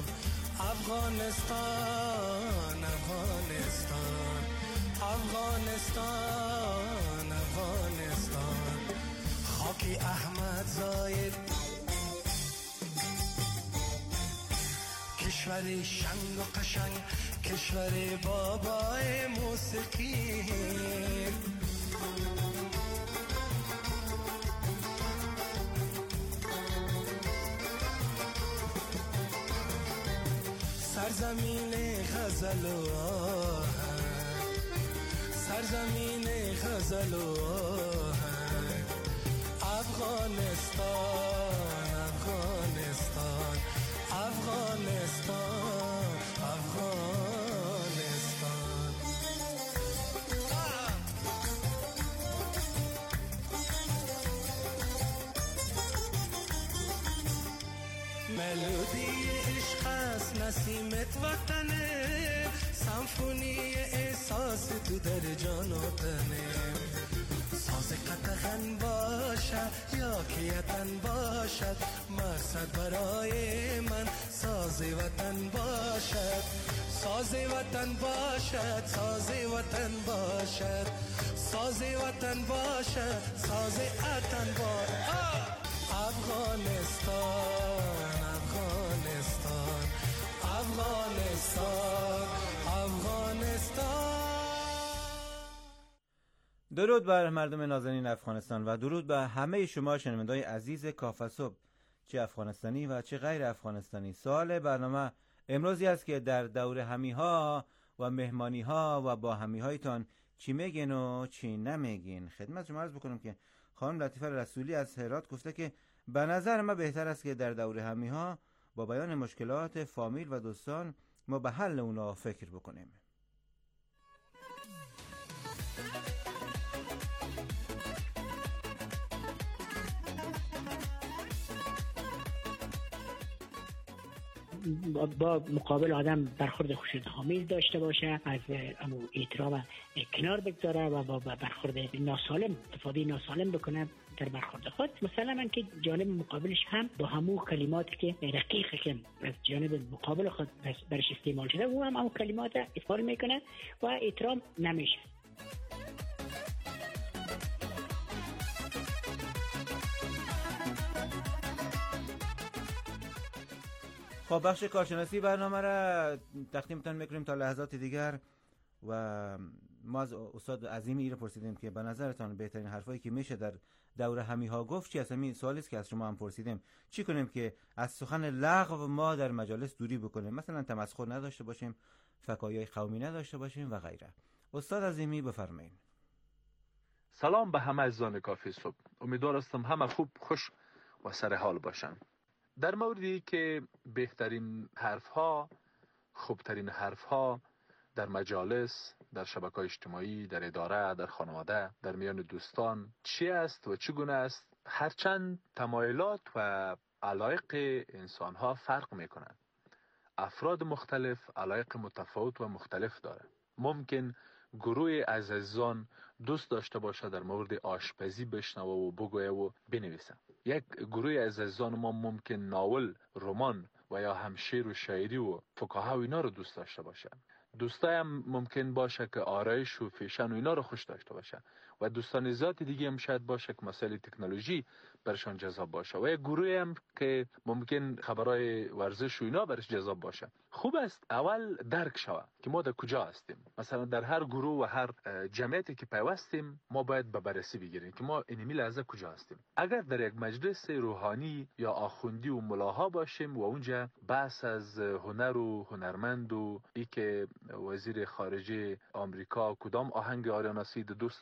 افغانستان افغانستان افغانستان افغانستان، خاکی احمد زاید، کشور شنگ و قشنگ، کشور بابای موسیقی. سرزمین غزل و آهنگ، سرزمین غزل و آهنگ، افغانستان افغانستان افغانستان افغانستان. ملودی عشق است، نسیمت وطنه، سمفونی احساس تو در جان و تنه. ساز قطغن باشد یا کیتن باشد، مقصد برای من ساز وطن باشد. ساز وطن باشد، ساز وطن باشد، ساز وطن باشد، ساز وطن باشد. افغانستان افغانستان افغانستان افغانستان. درود بر مردم نازنین افغانستان و درود به همه شما شنونده‌های عزیز کافه صبح، چه افغانستانی و چه غیر افغانستانی. سوال برنامه امروزی است که در دور همی‌ها و مهمانی‌ها و با همی‌هایتان چی میگین و چی نمیگین. خدمت شما عرض بکنم که خانم لطیفه رسولی از هرات گفته که به نظر ما بهتر است که در دور همی‌ها با بیان مشکلات فامیل و دوستان ما به حل اونا فکر بکنیم. با مقابل آدم برخورد خشونت‌آمیز داشته باشه، از احترام کنار بگذاره و با برخورد ناسالم، استفاده ناسالم بکنه در برخورد خود. مثلا من که جانب مقابلش هم با همون کلماتی که رقیقه که از جانب مقابل خود برش استعمال شده، او هم همون کلمات استفاده میکنه و احترام نمیشه. خب بخش کارشناسی برنامه را تقدیمتان میکنیم تا لحظات دیگر و ما از استاد عظیم ایره پرسیدیم که به نظرتان بهترین حرفایی که میشه در دور همی‌ها گفت چی است. همین سوالی است که از شما هم پرسیدیم. چی کنیم که از سخن لغو ما در مجالس دوری بکنیم؟ مثلا تمسخر نداشته باشیم، فکاهی قومی نداشته باشیم و غیره. استاد عظیمی بفرمایید. سلام به همه عزیزان کافی صبح. امیدوارم همه خوب، خوش و سر حال باشن. در موردی که بهترین حرفها، خوبترین حرفها در مجالس، در شبکه‌های اجتماعی، در اداره، در خانواده، در میان دوستان چی است و چگونه است، هرچند تمایلات و علایق انسان‌ها فرق می‌کنند. افراد مختلف علایق متفاوت و مختلف دارند. ممکن گروه از عزیزان دوست داشته باشه در مورد آشپزی بشنوه و بگویه و بنویسه. یک گروه از عزیزان ما ممکن ناول، رمان و یا هم شعر و شاعری و فکاهه و اینا رو دوست داشته باشه. دوستای هم ممکن باشه که آرایش و فیشن و اینا رو خوش داشته باشه و دوستان ذات دیگه هم شاید باشه که مسائل تکنولوژی برشان جذاب باشه و یک گروه هم که ممکن خبرای ورزش و اینا برش جذاب باشه. خوب است اول درک شوه که ما در کجا هستیم. مثلا در هر گروه و هر جمعیتی که پیوستیم ما باید به بررسی بگیریم که ما اینمی لحظه کجا هستیم. اگر در یک مجلس روحانی یا آخوندی و ملاها باشیم و اونجا بحث از هنر و هنرمند و ای که وزیر خارجه آمریکا کدام آهنگ آریانا سید دوست داره، این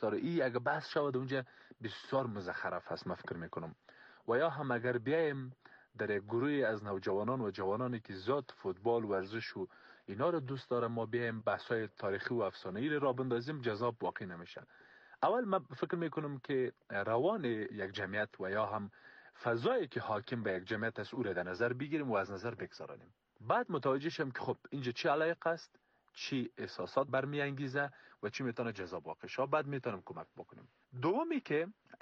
اگه بحث شود اونجا بسیار مزخرف هست، من فکر میکنم. و یا هم اگر بیایم در یک گروه از نوجوانان و جوانانی که ذات فوتبال ورزش و اینا رو دوست دارم، ما بیایم بحث‌های تاریخی و افسانه‌ای را بندازیم، جذاب واقع نمیشه. اول من فکر میکنم که روان یک جمعیت و یا هم فضایی که حاکم به یک جمعیت است او را در نظر بگیریم و از نظر بگذاریم. بعد متوجه شیم که خب اینجا چی علایق است، چی احساسات برمیانگیزه و چی میتونه جذاب واقع شه، بعد میتونیم کمک بکنیم. دومی که